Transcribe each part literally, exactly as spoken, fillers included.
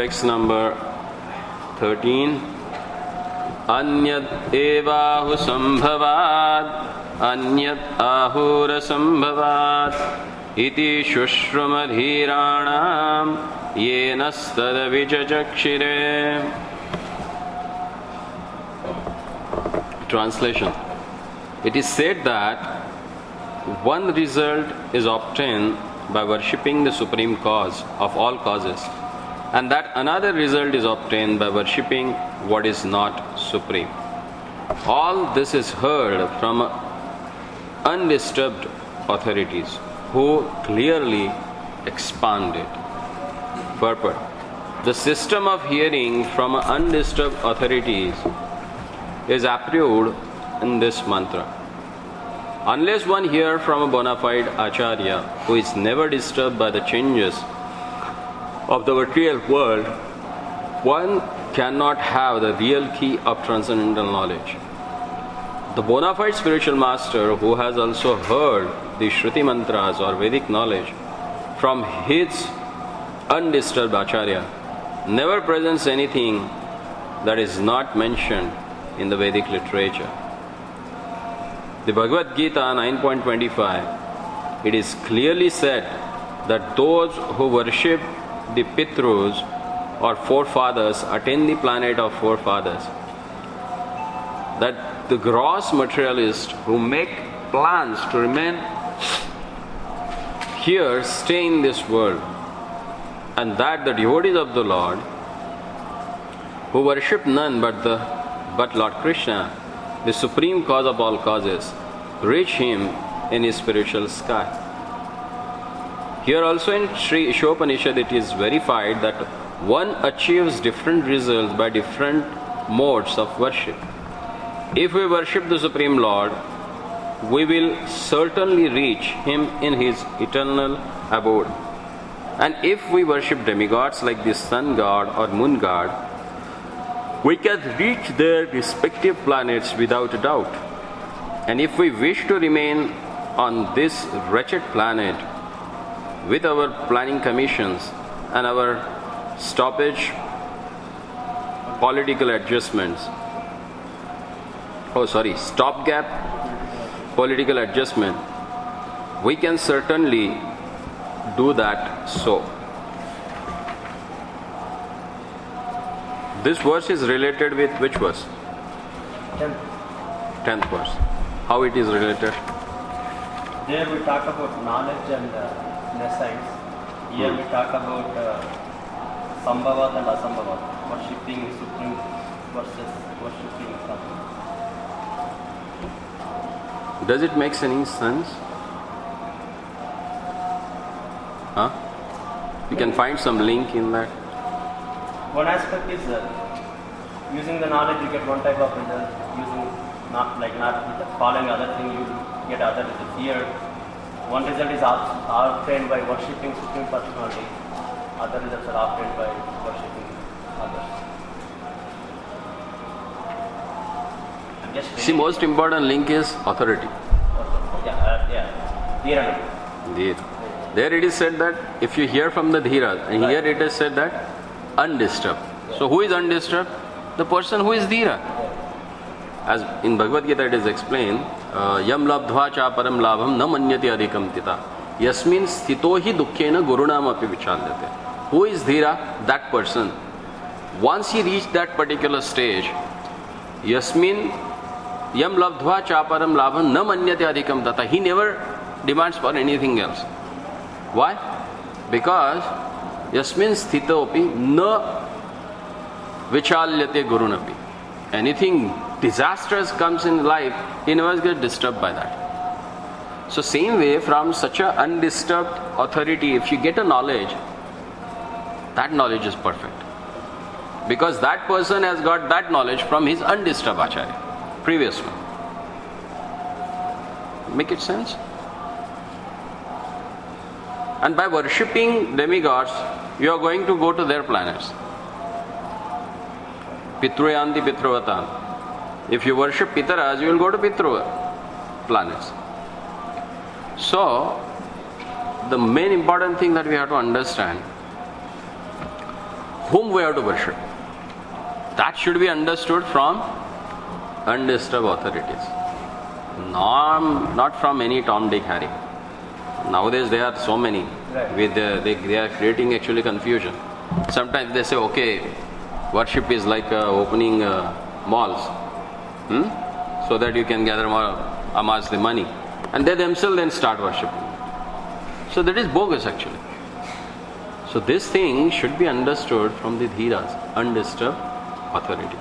text number thirteen. Anyat evahu sambhavat, anyat ahura sambhavat, iti shushrumadhiranam, yenastada vichachakshire. Translation. It is said that one result is obtained by worshipping the supreme cause of all causes, and that another result is obtained by worshipping what is not supreme. All this is heard from undisturbed authorities who clearly expand it. Purport. The system of hearing from undisturbed authorities is approved in this mantra. Unless one hears from a bona fide acharya who is never disturbed by the changes of the material world, one cannot have the real key of transcendental knowledge. The bona fide spiritual master who has also heard the Shruti mantras or Vedic knowledge from his undisturbed acharya never presents anything that is not mentioned in the Vedic literature. The Bhagavad Gita nine point twenty-five, it is clearly said that those who worship the Pitrus or forefathers attain the planet of forefathers. That the gross materialists who make plans to remain here stay in this world, and that the devotees of the Lord who worship none but the but Lord Krishna, the supreme cause of all causes, reach him in his spiritual sky. Here also in Sri Ishopanishad it is verified that one achieves different results by different modes of worship. If we worship the Supreme Lord, we will certainly reach him in his eternal abode. And if we worship demigods like the sun god or moon god, we can reach their respective planets without a doubt. And if we wish to remain on this wretched planet with our planning commissions and our stoppage political adjustments, oh sorry, stopgap political adjustment, we can certainly do that so. This verse is related with which verse? Tenth. Tenth verse. How it is related? There we talk about knowledge and uh, the science. Here hmm. we talk about uh, Sambhavat and Asambhavat, worshipping Supreme versus worshipping something. Does it make any sense? Huh? You can find some link in that. One aspect is uh, using the knowledge you get one type of result, using not like not following other thing you get other results. Here one result is obtained by worshipping Supreme Personality, other results are obtained by worshipping others. I'm just See, most important link is authority. Yeah, uh, yeah. Dhira. Dhira. There it is said that if you hear from the Dhira, and here it is said that undisturbed. Yeah. So who is undisturbed? The person who is Dhira. As in Bhagavad Gita it is explained, Yam labdhva cha param labham na manyati adhikam tita. Yasmin sthito hi dukkhena gurunam api vichalyate. Who is Dhira? That person. Once he reached that particular stage, Yasmin Yam labdhva cha param labham na manyati adhikam tata. He never demands for anything else. Why? Because Yasmin sthitopi na vichalyate gurunapi. Anything disastrous comes in life, he never gets disturbed by that. So same way, from such a undisturbed authority, if you get a knowledge, that knowledge is perfect. Because that person has got that knowledge from his undisturbed acharya, previous one. Make it sense? And by worshipping demigods, you are going to go to their planets. Pitruyanti Pitruvatan. If you worship Pitaras, you will go to Pitru planets. So, the main important thing that we have to understand, whom we have to worship. That should be understood from undisturbed authorities. Not, not from any Tom, Dick, Harry. Nowadays there are so many. Right. With uh, they, they are creating actually confusion. Sometimes they say, okay, worship is like uh, opening uh, malls. Hmm? So that you can gather more, amass the money. And they themselves then start worshipping. So that is bogus actually. So this thing should be understood from the Dhiras, undisturbed authority.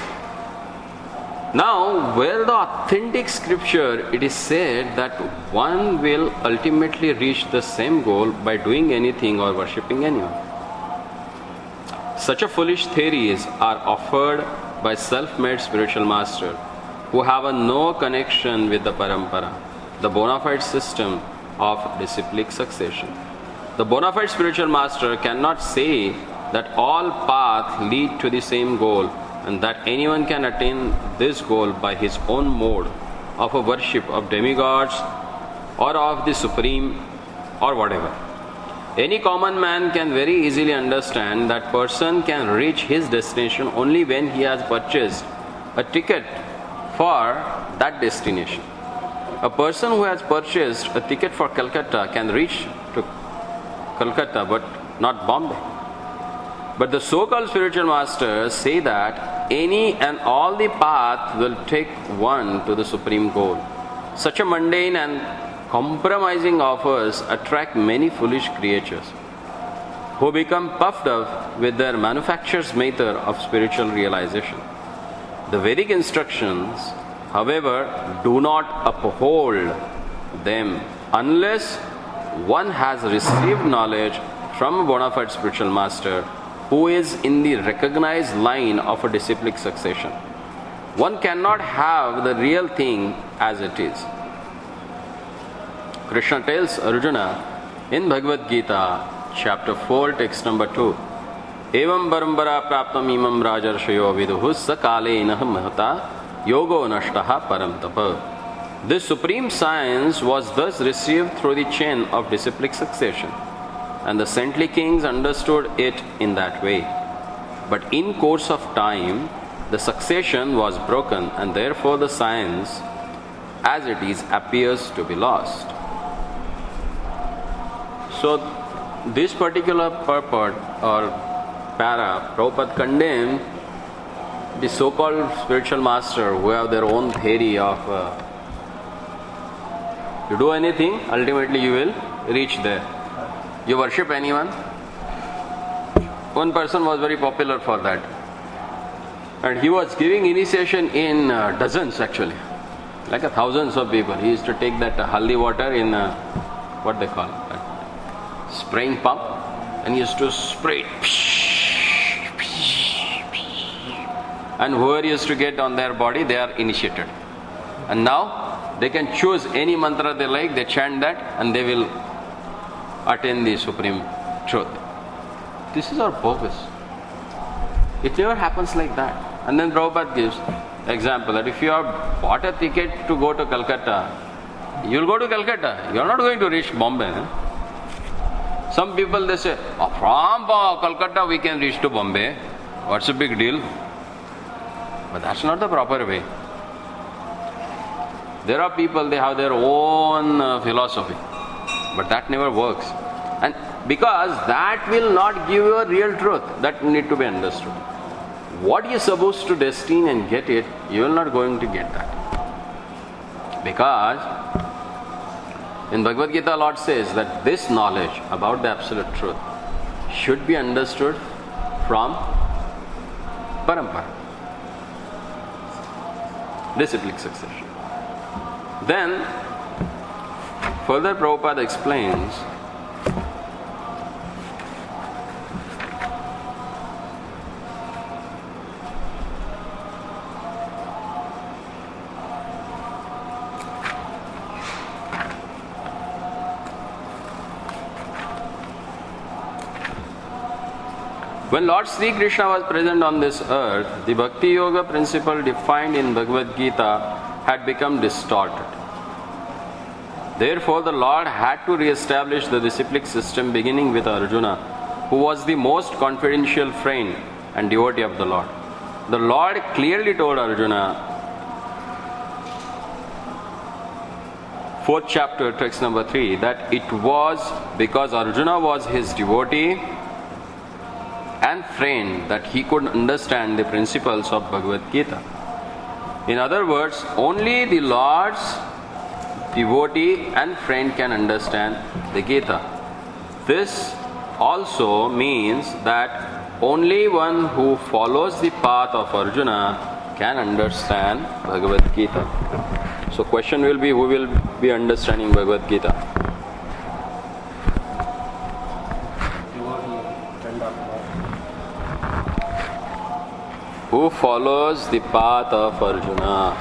Now, where the authentic scripture, it is said that one will ultimately reach the same goal by doing anything or worshipping anyone. Such a foolish theories are offered by self-made spiritual masters who have a no connection with the parampara, the bona fide system of disciplic succession. The bona fide spiritual master cannot say that all paths lead to the same goal and that anyone can attain this goal by his own mode of a worship of demigods or of the supreme or whatever. Any common man can very easily understand that person can reach his destination only when he has purchased a ticket for that destination. A person who has purchased a ticket for Calcutta can reach to Calcutta but not Bombay. But the so-called spiritual masters say that any and all the path will take one to the supreme goal. Such a mundane and compromising offers attract many foolish creatures who become puffed up with their manufacturer's method of spiritual realization. The Vedic instructions, however, do not uphold them unless one has received knowledge from a bona fide spiritual master who is in the recognized line of a disciplic succession. One cannot have the real thing as it is. Krishna tells Arjuna in Bhagavad Gita, chapter four, text number two, Evam parambara praptam imam rajarshayo viduhu sakalena mahata yogo nashtaha paramtapa. This supreme science was thus received through the chain of disciplic succession, and the saintly kings understood it in that way. But in course of time, the succession was broken, and therefore the science, as it is, appears to be lost. So, this particular purport or para, Prabhupada condemned the so-called spiritual master who have their own theory of uh, you do anything, ultimately you will reach there. You worship anyone? One person was very popular for that. And he was giving initiation in uh, dozens actually. Like a thousands of people. He used to take that uh, haldi water in uh, what they call it, uh, spraying pump, and he used to spray it. And whoever used to get on their body, they are initiated. And now they can choose any mantra they like, they chant that, and they will attain the supreme truth. This is our bogus. It never happens like that. And then Prabhupada gives example that if you have bought a ticket to go to Calcutta, you will go to Calcutta. You are not going to reach Bombay. Eh? Some people they say, oh, from uh, Calcutta we can reach to Bombay. What's the big deal? But that's not the proper way. There are people, they have their own uh, philosophy. But that never works. And because that will not give you a real truth, that need to be understood. What you're supposed to destine and get it, you are not going to get that. Because in Bhagavad Gita, Lord says that this knowledge about the absolute truth should be understood from parampara, disciplic succession. Then further Prabhupada explains when Lord Sri Krishna was present on this earth, the Bhakti Yoga principle defined in Bhagavad Gita had become distorted. Therefore, the Lord had to re-establish the disciplic system beginning with Arjuna who was the most confidential friend and devotee of the Lord. The Lord clearly told Arjuna, fourth chapter, text number three, that it was because Arjuna was his devotee and friend that he could understand the principles of Bhagavad Gita. In other words, only the Lord's devotee and friend can understand the Gita. This also means that only one who follows the path of Arjuna can understand Bhagavad Gita. So question will be, who will be understanding Bhagavad Gita? Who follows the path of Arjuna?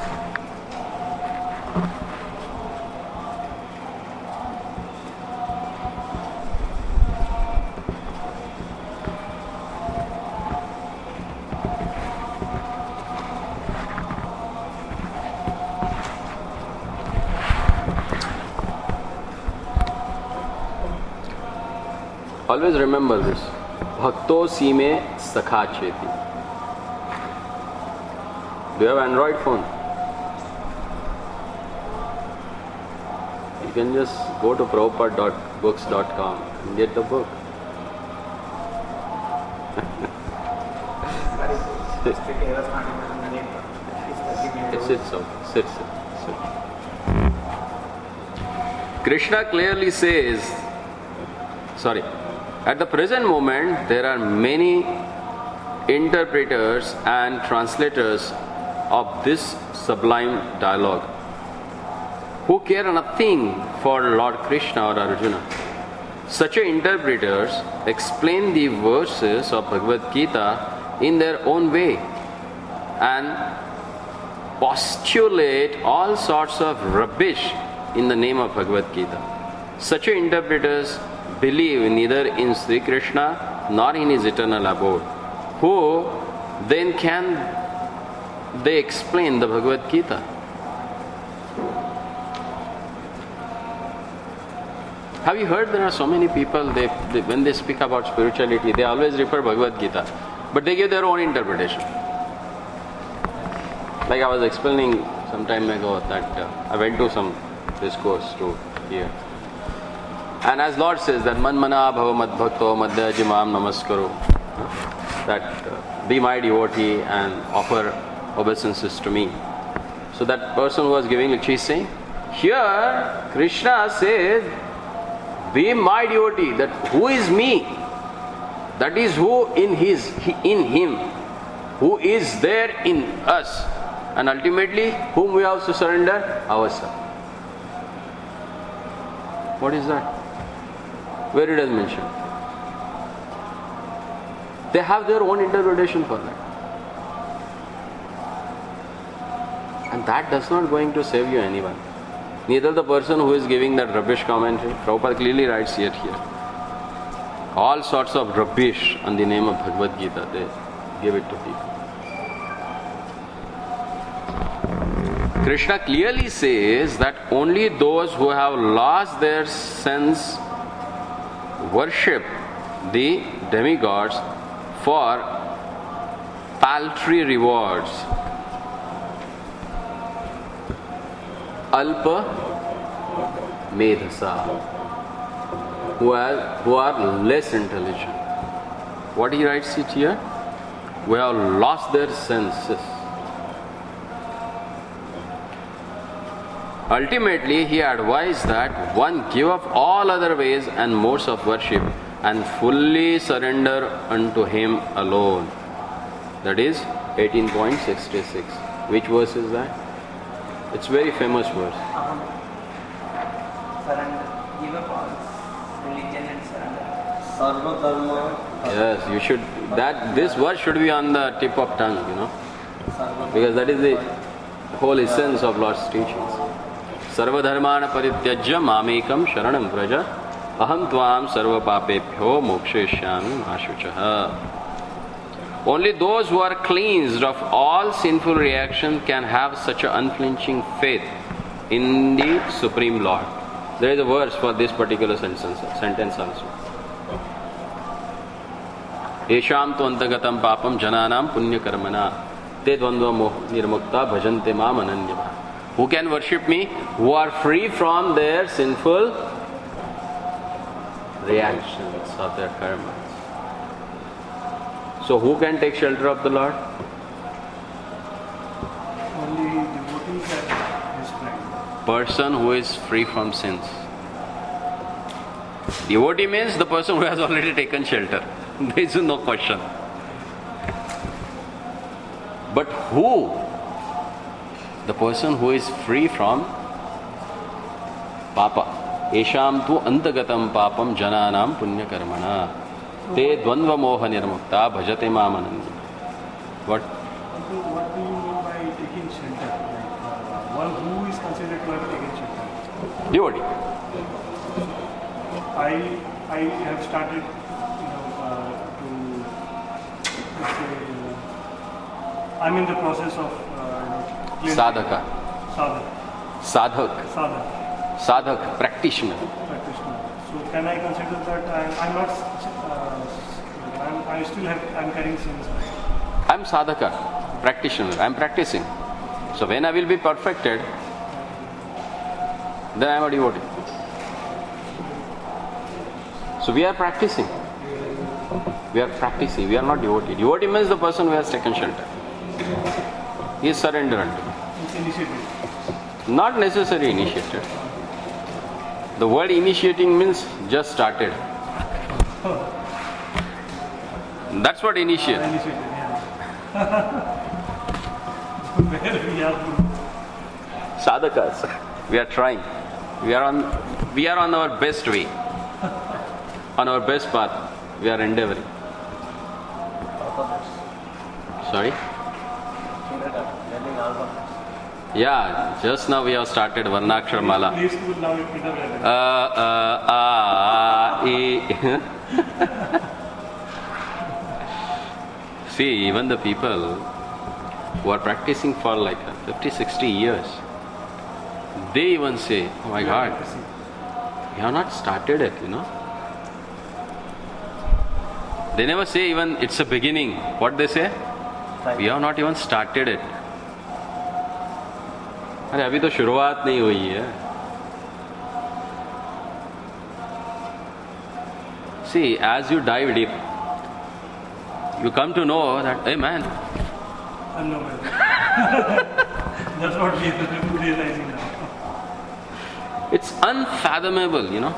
Always remember this. Bhakto sime sakha cheti. Do you have Android phone? You can just go to prabhupada dot books dot com and get the book. Sit, sit, so, sit, sit, sit. Krishna clearly says, sorry, at the present moment there are many interpreters and translators of this sublime dialogue who care nothing for Lord Krishna or Arjuna. Such interpreters explain the verses of Bhagavad Gita in their own way and postulate all sorts of rubbish in the name of Bhagavad Gita. Such interpreters believe neither in Sri Krishna nor in his eternal abode. Who then can they explain the Bhagavad Gita? Have you heard there are so many people, they, they when they speak about spirituality, they always refer Bhagavad Gita, but they give their own interpretation. Like I was explaining some time ago that uh, I went to some discourse to here. And as Lord says that Man mana bhava mad bhakto madhya jimam namaskaro, that uh, be my devotee and offer obeisances to me. So that person who was giving lecture is saying, here Krishna says, be my devotee, that who is me? That is who in his, in him, who is there in us, and ultimately whom we have to surrender? Ourselves. What is that? Where it is mentioned? They have their own interpretation for that. And that does not going to save you anyone. Neither the person who is giving that rubbish commentary. Prabhupada clearly writes it here. All sorts of rubbish on the name of Bhagavad Gita, they give it to people. Krishna clearly says that only those who have lost their sense worship the demigods for paltry rewards. Alpa medhasa, who are, who are less intelligent. What he writes it here? We have lost their senses. Ultimately, he advised that one give up all other ways and modes of worship and fully surrender unto him alone. That is eighteen point six six. Which verse is that? It's very famous verse. Um, surrender. Give up all religion and surrender. Sarva dharma. Yes, you should. That this verse should be on the tip of tongue, you know, Sarva because that is the whole essence of Lord's teachings. Sarva dharmana parityajya mamekam sharanam vraja aham tvam sarva papebhyo mokshayishyami ashuchaha. Only those who are cleansed of all sinful reaction can have such an unflinching faith in the Supreme Lord. There is a verse for this particular sentence, sentence also. येषाम तो अंतगतम पापम जनानाम पुण्य कर्मना te dvandva moh nirmukta bhajante mam ananyava. Who can worship me? Who are free from their sinful reactions of their karmas. So who can take shelter of the Lord? Only devotees and his friend. Person who is free from sins. Devotee means the person who has already taken shelter. There is no question. But who? The person who is free from papa. Esham tu antagatam papam jananam punya karmana. Te dvandva moha nirmukta bhajate mamanandi. What? What do you mean by taking shelter? Like, uh, one who is considered to have taken shelter? Devotee. I I have started, you know, uh, to let's say, uh, I'm in the process of uh, you know, Sadhaka. sadhak, Sadhak. sadhak, Sadhak. Practitioner. practitioner. So can I consider that I, I'm not, uh, I'm, I still have, I'm carrying sins? I'm sadhaka. Practitioner. I'm practicing. So when I will be perfected, then I am a devotee. So we are practicing. We are practicing. We are not devotee. Devotee means the person who has taken shelter. He is surrendered. It's initiative. Not necessarily initiated. The word initiating means just started. That's what initiate. Initiative, yeah. Where we are. Sadhakas. We are trying. We are on. We are on our best way. On our best path. We are endeavoring. Sorry. Learning alphabets. Yeah, just now we have started Varnakshar Mala. Play school now in kindergarten. Uh, uh, ah, ah, e. See, even the people who are practicing for like fifty, sixty years, they even say, oh my God, we have not started it, you know. They never say even it's a beginning. What they say? We have not even started it. अरे अभी तो शुरुआत नहीं हुई है. See, as you dive deep, you come to know that, hey man, I'm nowhere. That's what we are realizing now. it's unfathomable, you know.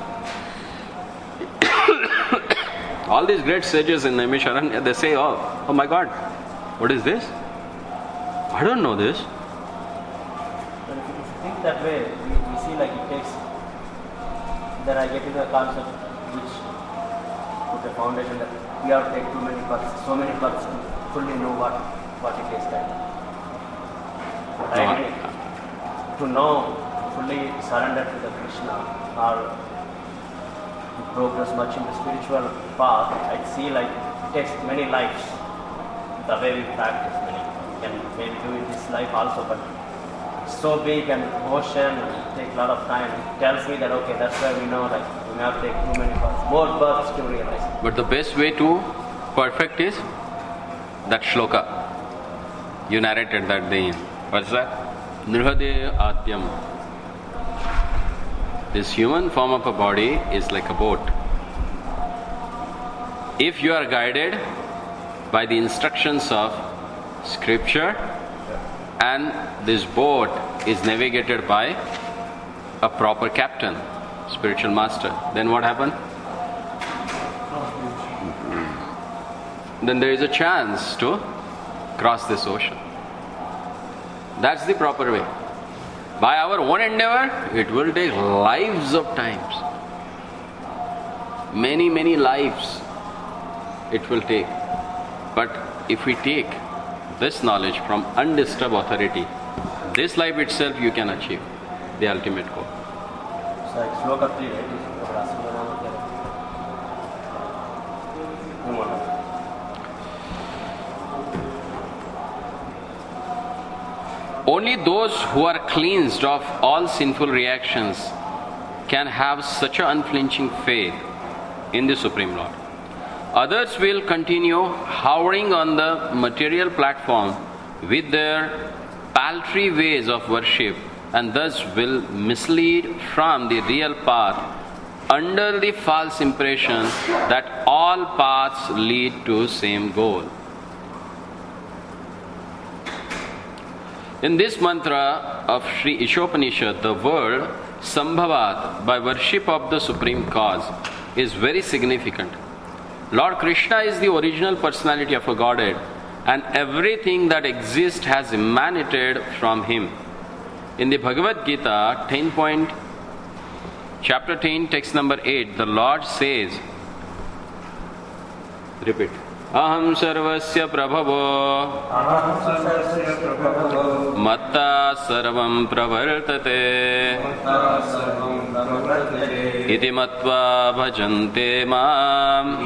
All these great sages in Naimisharanya, they say, oh, oh my God, what is this? I don't know this. But if you think that way, we, we see like it takes, then I get to the concept which put the foundation that we have to take too many births, so many births to fully know what, what it is like. But No, I mean, to know, fully surrender to the Krishna or to progress much in the spiritual path, I see like it takes many lives. The way we practice, many we can maybe do it this life also, but it's so big and ocean and take a lot of time. It tells me that okay, that's why we know like we may have to take too many births, more births to realize. But the best way to perfect is that shloka. You narrated that day. What's that? Nirhade Atyam. This human form of a body is like a boat. If you are guided by the instructions of scripture and this boat is navigated by a proper captain, spiritual master, then what happened? Then there is a chance to cross this ocean. That's the proper way. By our own endeavor, it will take lives of times. Many, many lives it will take. But if we take this knowledge from undisturbed authority, this life itself you can achieve the ultimate goal. So like Shloka three, right? Is Rasula Nama Only those who are cleansed of all sinful reactions can have such an unflinching faith in the Supreme Lord. Others will continue hovering on the material platform with their paltry ways of worship and thus will mislead from the real path under the false impression that all paths lead to same goal. In this mantra of Sri Ishopanishad, the word Sambhavat, by worship of the Supreme Cause, is very significant. Lord Krishna is the original personality of a Godhead, and everything that exists has emanated from Him. In the Bhagavad Gita, ten point, chapter ten, text number eight, the Lord says, repeat, Aham sarvasya prabhavo matta sarvam pravartate iti matva bhajante mam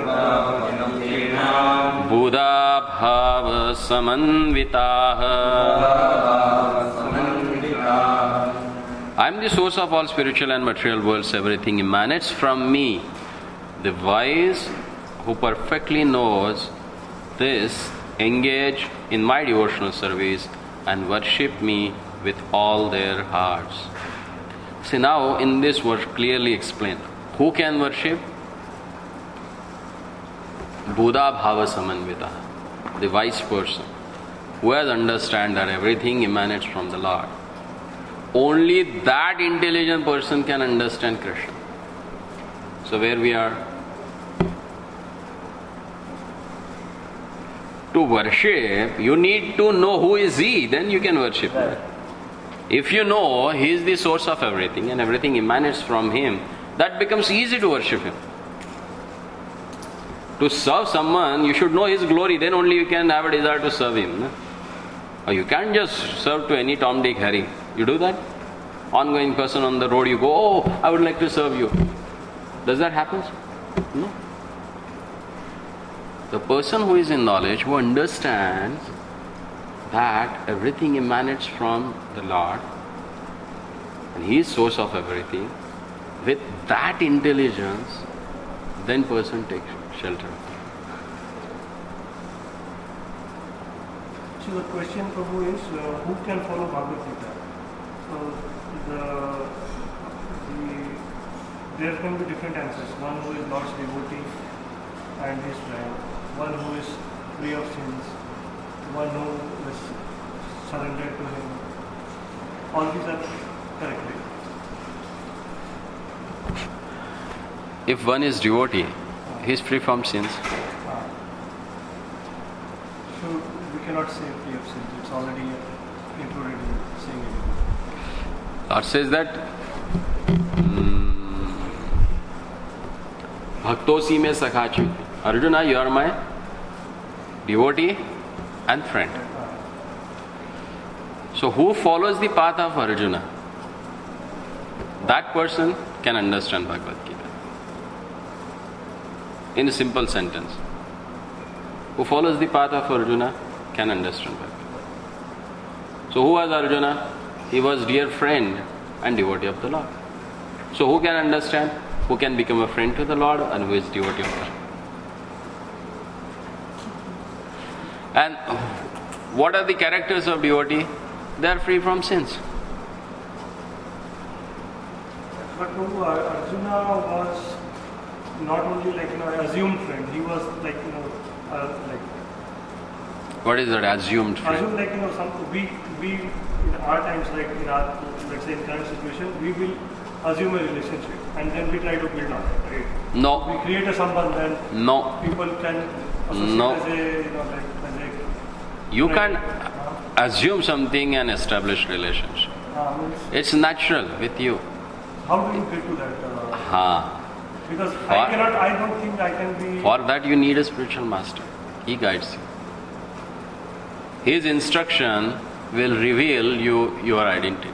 buddha bhava samanvitaha. I am the source of all spiritual and material worlds. Everything emanates from me. The wise who perfectly knows this engage in my devotional service and worship me with all their hearts. See, now in this verse clearly explained. Who can worship? Buddha bhava samanvita, the wise person who has understand that everything emanates from the Lord. Only that intelligent person can understand Krishna. So where we are? To worship, you need to know who is He, then you can worship Him. If you know He is the source of everything and everything emanates from Him, that becomes easy to worship Him. To serve someone, you should know His glory, then only you can have a desire to serve Him. No? Or you can't just serve to any Tom, Dick, Harry. You do that? Ongoing person on the road, you go, oh, I would like to serve you. Does that happen? No. The person who is in knowledge, who understands that everything emanates from the Lord and He is source of everything, with that intelligence, then person takes shelter. So the question, Prabhu, is uh, who can follow Bhagavad Gita? So the, the there can be different answers. One who is Lord's devotee and his friend, one who is free of sins, one who is surrendered to Him. All these are correct. If one is devotee, he is free from sins. Ah. So we cannot say free of sins. It's already included in saying it. Lord says that Bhaktosi me sakhachu. Arjuna, you are my devotee and friend. So who follows the path of Arjuna? That person can understand Bhagavad Gita. In a simple sentence. Who follows the path of Arjuna can understand Bhagavad Gita. So who was Arjuna? He was dear friend and devotee of the Lord. So who can understand? Who can become a friend to the Lord and who is devotee of the Lord? And what are the characters of devotee? They are free from sins. But Prabhu, Arjuna was not only like, you know, assumed friend, he was like, you know, uh, like... What is that assumed friend? Assumed like, you know, some, we, we, in our times, like in our, let's say in current situation, we will assume a relationship and then we try to build on it, right? No. We create a sambandh, then No. people can associate No. as a, you know, like, as a... You friend. can't Uh, assume something and establish relationship. uh, means It's natural with you. how do you get to that? Uh, Ha. because For- I cannot, I don't think I can be... For that you need a spiritual master. He guides you. His instruction will reveal you your identity.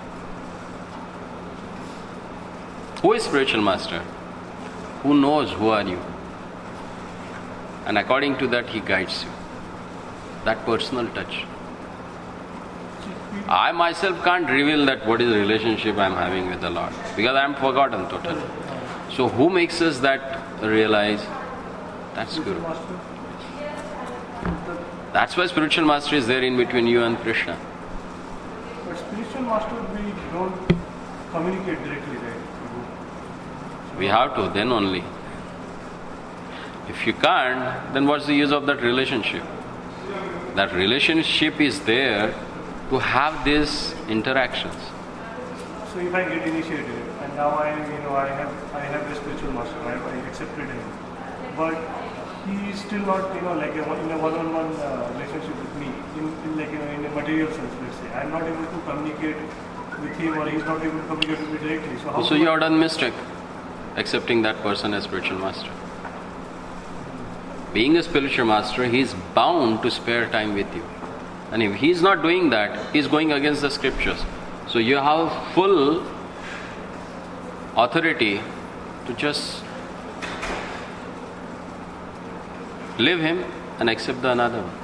Who is spiritual master? Who knows who are you? And according to that he guides you. That personal touch. I myself can't reveal that what is the relationship I am having with the Lord because I am forgotten totally. So who makes us that realize? That's spiritual Guru. master. The- That's why spiritual master is there in between you and Krishna. But spiritual master, we don't communicate directly, right? We have to, then only. If you can't, then what's the use of that relationship? That relationship is there to have these interactions. So if I get initiated and now I, you know, I have I have a spiritual master, right? I accepted him, but he is still not, you know, like a, in a one-on-one uh, relationship with me, in, in like you know, in a material sense. Let's say I'm not able to communicate with him, or he's not able to communicate with me directly. So how? So do you I- have done mistake accepting that person as spiritual master. Being a spiritual master, he is bound to spare time with you. And if he is not doing that, he is going against the scriptures. So you have full authority to just leave him and accept the another one.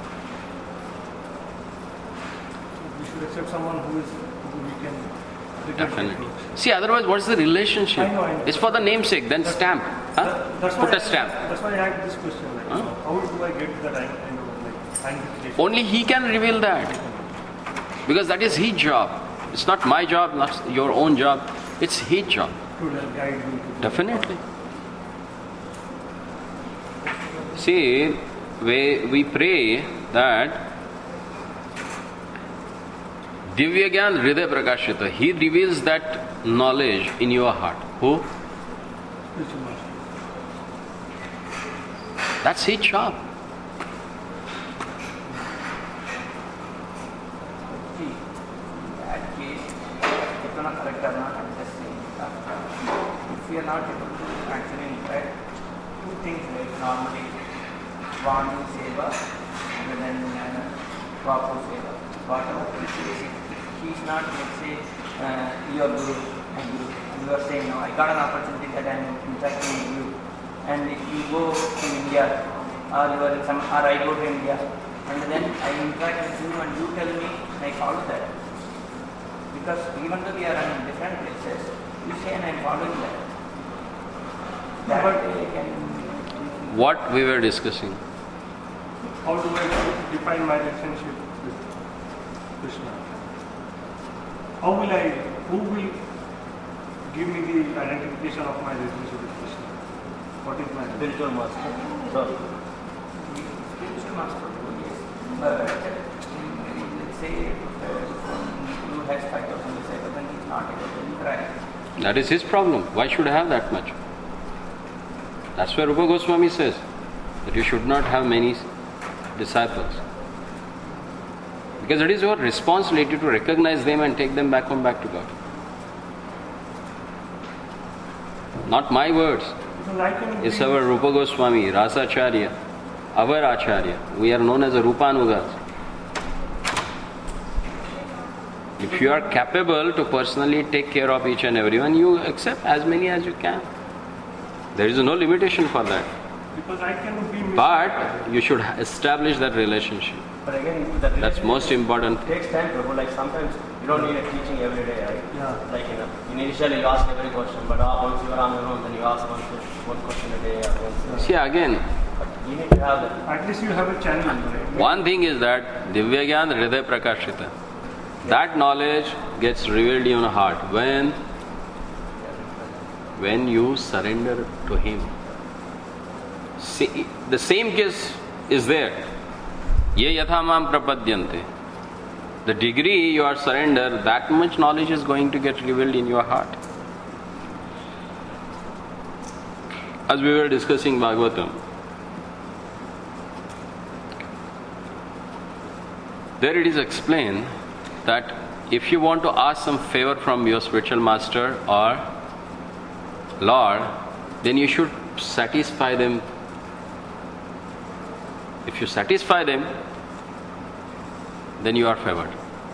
We should accept someone who is who we can. Definitely. See, otherwise, what's the relationship? I know, I know. It's for the namesake, then stamp. Huh? That- that's Put why a stamp. I, that's why I had this question. Like, Huh? how do I get that? I, I know, like, identification. Only he can reveal that. Because that is his job. It's not my job, not your own job. It's his job. To guide me. To Definitely. See, we, we pray that Divya Gyan Hridaya Prakashita, he reveals that knowledge in your heart. Who? Spiritual master. That's his job. See, in that case, if you are not correct or not, I'm just saying that if we are not able to actually interact, two things like normally Vanu Seva and then uh, Vapu Seva. Whatever it is, if he is not, let's say, uh, your Guru, my Guru, and you are saying, no, I got an opportunity that I am interacting with you, and if you go to India, or you are in some, or I go to India, and then I interact with you and you tell me, I follow that. Because even though we are in different places, you say and I am following that. That But- way I can. What we were discussing. How do I define my relationship with Krishna? How will I, who will give me the identification of my relationship with Krishna? What is my Spiritual master. So, Spiritual master, yes. But um, let's say uh, Guru has five thousand disciples and he is not able to interact. That is his problem. Why should I have that much? That's why Rupa Goswami says that you should not have many disciples. Because it is your responsibility to recognize them and take them back home, back to God. Not my words. Because I can It's be- our Rupa Goswami, Rasacharya, our Acharya. We are known as a Rupanugas. If you are capable to personally take care of each and everyone, you accept as many as you can. There is no limitation for that. because I can be mis- But you should establish that relationship. but again, that That's most important. It takes time, Prabhu. Like sometimes you don't need a teaching every day, right? Yeah. Like you know, initially you ask every question, but uh, once you are on your own, then you ask one, one question a day or once. See, again, But you need to have that. At least you have a channel, right? one thing is that Divya Gyan Hridaya Prakashita. That knowledge gets revealed in your heart when when you surrender to Him. See, the same case is there. Ye yatha mam prapadyante. The degree you are surrender, that much knowledge is going to get revealed in your heart. As we were discussing Bhagavatam, there it is explained that if you want to ask some favor from your spiritual master or Lord, then you should satisfy them. If you satisfy them, then you are favored.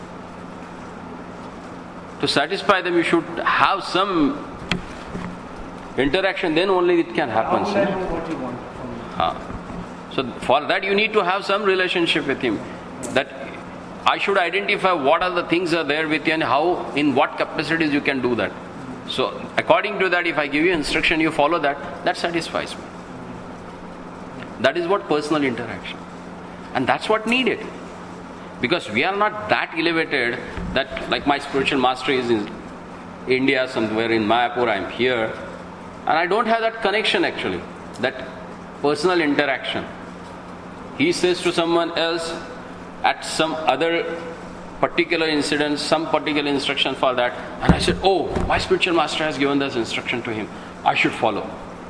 To satisfy them, you should have some interaction, then only it can How happen. will I know what you want from me? Huh. So for that you need to have some relationship with him. That I should identify what are the things are there with you and how, in what capacities you can do that. So according to that, if I give you instruction, you follow that, that satisfies me. That is what personal interaction. And that's what needed. Because we are not that elevated that, like my spiritual master is in India, somewhere in Mayapur, I am here. And I don't have that connection actually, that personal interaction. He says to someone else at some other particular incident, some particular instruction for that. And I said, oh, my spiritual master has given this instruction to him. I should follow.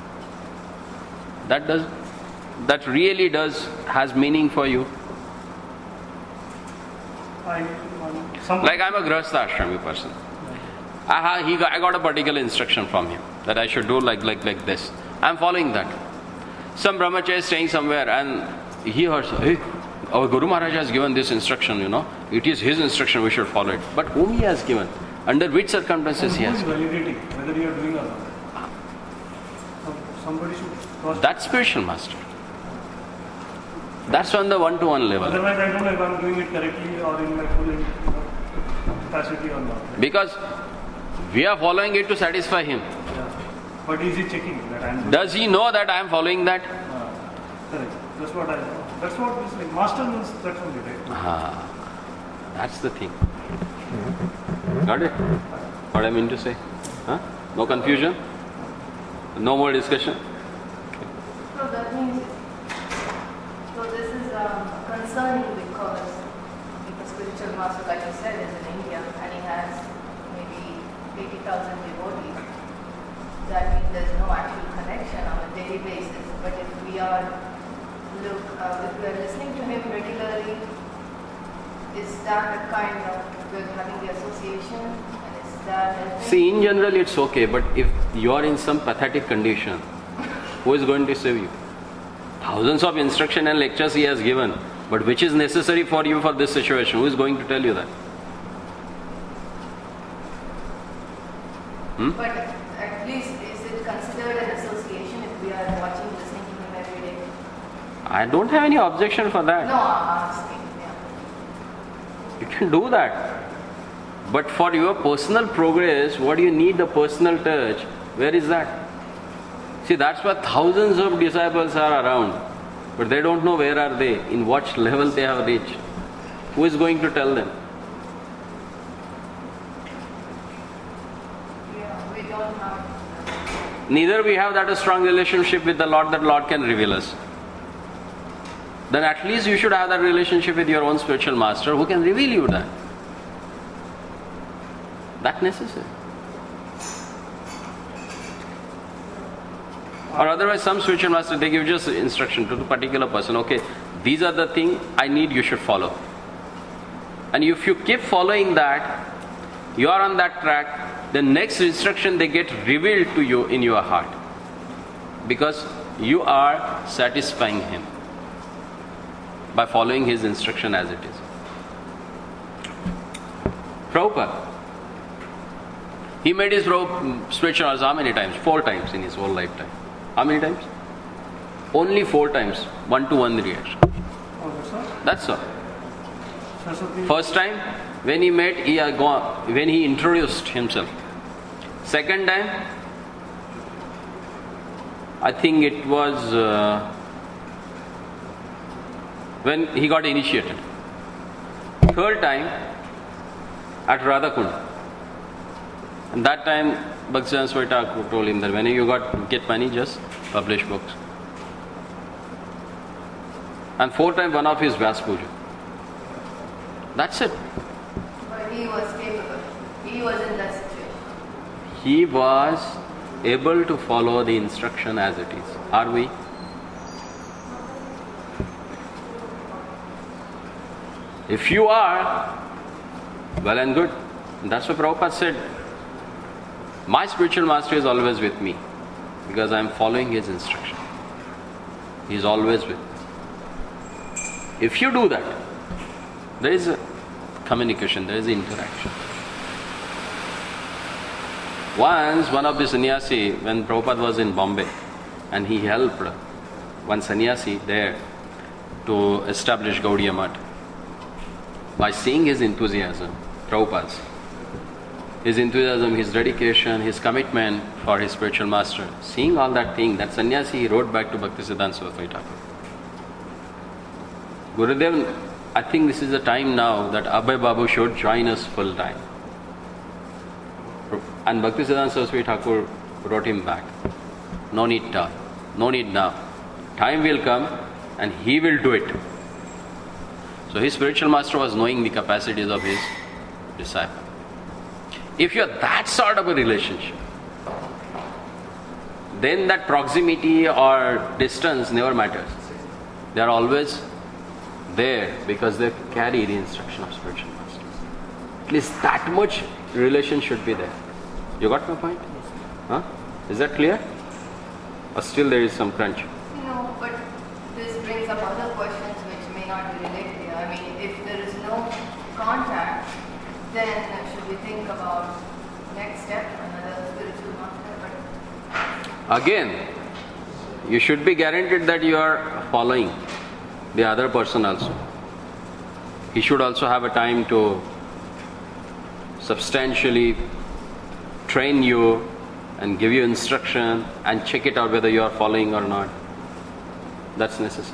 That does, that really does, has meaning for you. I, um, some Like I'm a Grihastha Ashrami person. Aha, he got, I got a particular instruction from him that I should do like like like this. I'm following that. Some brahmachari is staying somewhere and he heard, hey, our Guru Maharaj has given this instruction, you know. It is his instruction, we should follow it. But whom he has given? Under which circumstances he who has is given? validating whether you are doing or not? Some- Somebody should cross. That's spiritual master. That's on the one-to-one level. Otherwise, I don't know if I'm doing it correctly or in my full you know, capacity or not. Right? Because we are following it to satisfy him. Yeah. But is he checking that I'm doing? Does he know that I am following that? Uh, correct. That's what I know. That's what is like. Master means that's only right. Ah, that's the thing. Got it? What I mean to say? Huh? No confusion? No more discussion? So that means, so this is um, concerning because if a spiritual master, like you said, is in India and he has maybe eighty thousand devotees, that means there's no actual connection on a daily basis. But if we are look, uh, if we are listening to him regularly, is that a kind of we're having the association? And is that helping? See, in general it's okay, but if you are in some pathetic condition, who is going to save you? Thousands of instruction and lectures he has given, but which is necessary for you for this situation? Who is going to tell you that? Hmm? But at least is it considered an association if we are watching, listening to him every day? I don't have any objection for that. No, I'm asking. Yeah. You can do that. But for your personal progress, what do you need the personal touch? Where is that? See, that's why thousands of disciples are around. But they don't know where are they, in what level they have reached. Who is going to tell them? Yeah, we don't have. Neither we have that a strong relationship with the Lord that Lord can reveal us. Then at least you should have that relationship with your own spiritual master who can reveal you that. That necessary. Or otherwise some spiritual master, they give just instruction to the particular person. Okay, these are the things I need, you should follow. And if you keep following that, you are on that track, the next instruction they get revealed to you in your heart. Because you are satisfying him by following his instruction as it is. Prabhupada, he made his spiritual knowledge how many times? Four times in his whole lifetime. How many times? Only four times. One to one reaction. Oh, that's all. That's all. Saraswati. First time, when he met, he had gone, when he introduced himself. Second time, I think it was uh, when he got initiated. Third time, at Radhakund. And that time, Bhaktisiddhanta Swami Thakur told him that when you got get money, just publish books. And fourth time, one of his Vyas Puja. That's it. But he was capable. He was in that situation. He was able to follow the instruction as it is. Are we? If you are, well and good. That's what Prabhupada said. My spiritual master is always with me because I am following his instruction. He is always with me. If you do that, there is a communication, there is an interaction. Once, one of the sannyasi, when Prabhupada was in Bombay, and he helped one sannyasi there to establish Gaudiya Math. By seeing his enthusiasm, Prabhupada's, his enthusiasm, his dedication, his commitment for his spiritual master, seeing all that thing, that sannyasi, he wrote back to Bhaktisiddhanta Swami Thakur. Gurudev, I think this is the time now that Abhay Babu should join us full time. And Bhaktisiddhanta Saraswati Thakur wrote him back. No need now. No need now. Time will come and he will do it. So his spiritual master was knowing the capacities of his disciple. If you are that sort of a relationship, then that proximity or distance never matters. They are always there because they carry the instruction of spiritual masters. At least that much relation should be there. You got my point? Huh? Is that clear? Or still there is some crunch? No, but this brings up other questions which may not be related here. I mean, if there is no contact, then should we think about next step, another spiritual master? But again, you should be guaranteed that you are following the other person also. He should also have a time to substantially train you and give you instruction and check it out whether you are following or not. That's necessary.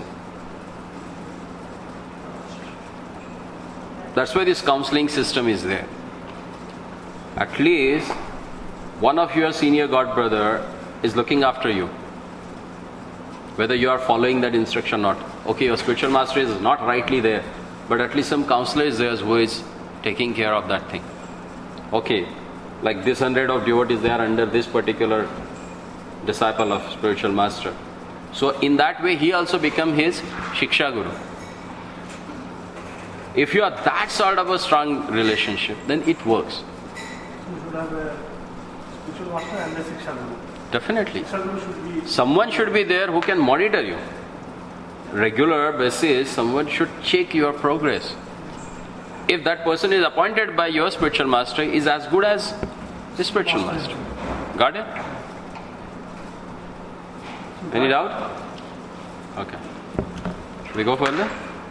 That's why this counseling system is there. At least one of your senior god brother is looking after you, whether you are following that instruction or not. Okay, your spiritual master is not rightly there, but at least some counselor is there who is taking care of that thing. Okay, like this hundred of devotees, they are under this particular disciple of spiritual master. So in that way, he also become his Shiksha Guru. If you are that sort of a strong relationship, then it works. You should have a spiritual master and a Shiksha Guru. Definitely. Shiksha Guru should be... Someone should be there who can monitor you. Regular basis, someone should check your progress. If that person is appointed by your spiritual master, is as good as the spiritual master. Got it? Any doubt? Okay. Should we go further?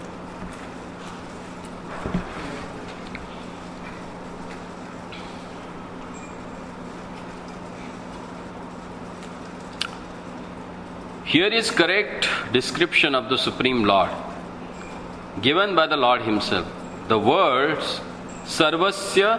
Here is correct description of the Supreme Lord, given by the Lord Himself. The words Sarvasya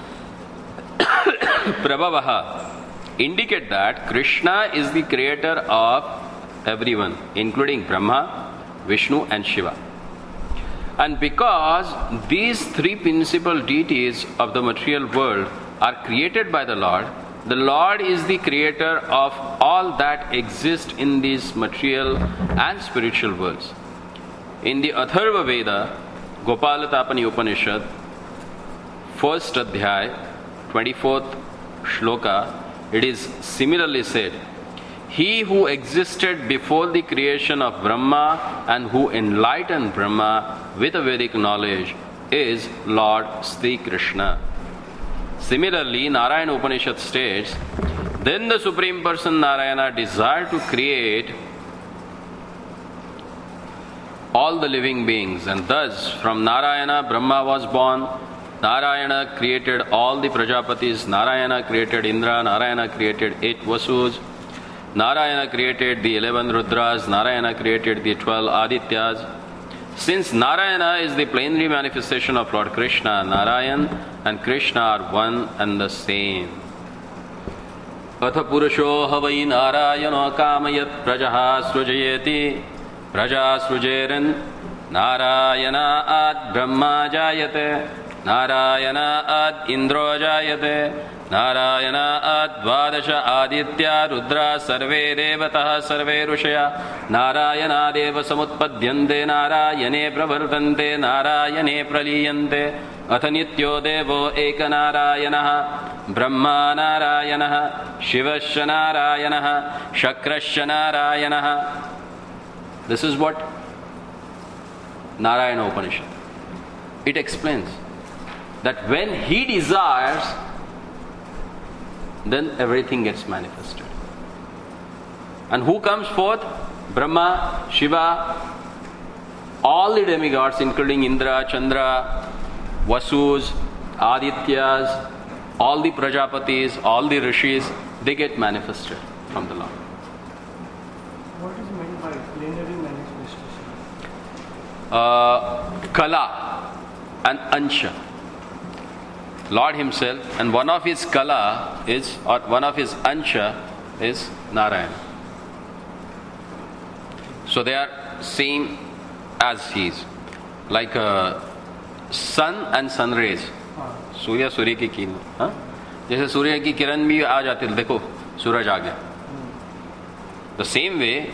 Prabhavaha indicate that Krishna is the creator of everyone, including Brahma, Vishnu and Shiva. And because these three principal deities of the material world are created by the Lord, the Lord is the creator of all that exist in these material and spiritual worlds. In the Atharva Veda, Gopalatapani Upanishad, first Adhyay, twenty-fourth Shloka, it is similarly said, He who existed before the creation of Brahma and who enlightened Brahma with a Vedic knowledge is Lord Sri Krishna. Similarly, Narayana Upanishad states, then the Supreme Person Narayana desired to create all the living beings, and thus from Narayana Brahma was born. Narayana created all the Prajapatis, Narayana created Indra, Narayana created eight Vasus, Narayana created the eleven Rudras, Narayana created the twelve Adityas. Since Narayana is the plenary manifestation of Lord Krishna, Narayan and Krishna are one and the same. Atha Purusho Havai Narayana Kamayat Prajaha Srujayeti Praja Srujeran Narayana Ad Brahma Jayate Narayana Ad Indra Jayate Narayana Ad Dvadasha Aditya Rudra Sarve Devatah Sarve Rushaya Narayana Deva Samutpadyante Narayane Pravartante Narayane Praliyante Atha Nityo Devo Eka Narayanaha Brahma Narayanaha Shivasya Narayanaha Shakrasya Narayanaha. This is what Narayana Upanishad. It explains that when he desires, then everything gets manifested. And who comes forth? Brahma, Shiva, all the demigods including Indra, Chandra, Vasus, Adityas, all the Prajapatis, all the Rishis, they get manifested from the Lord. What is meant by plenary manifestation? uh, Kala and Ansha. Lord himself, and one of his Kala is, or one of his Ansha is Narayana. So they are same as he is. Like uh, sun and sun rays. सूर्य सूर्य की किरण, हाँ? जैसे सूर्य की किरण भी आ जाती है, देखो सूरज आ गया. The same way,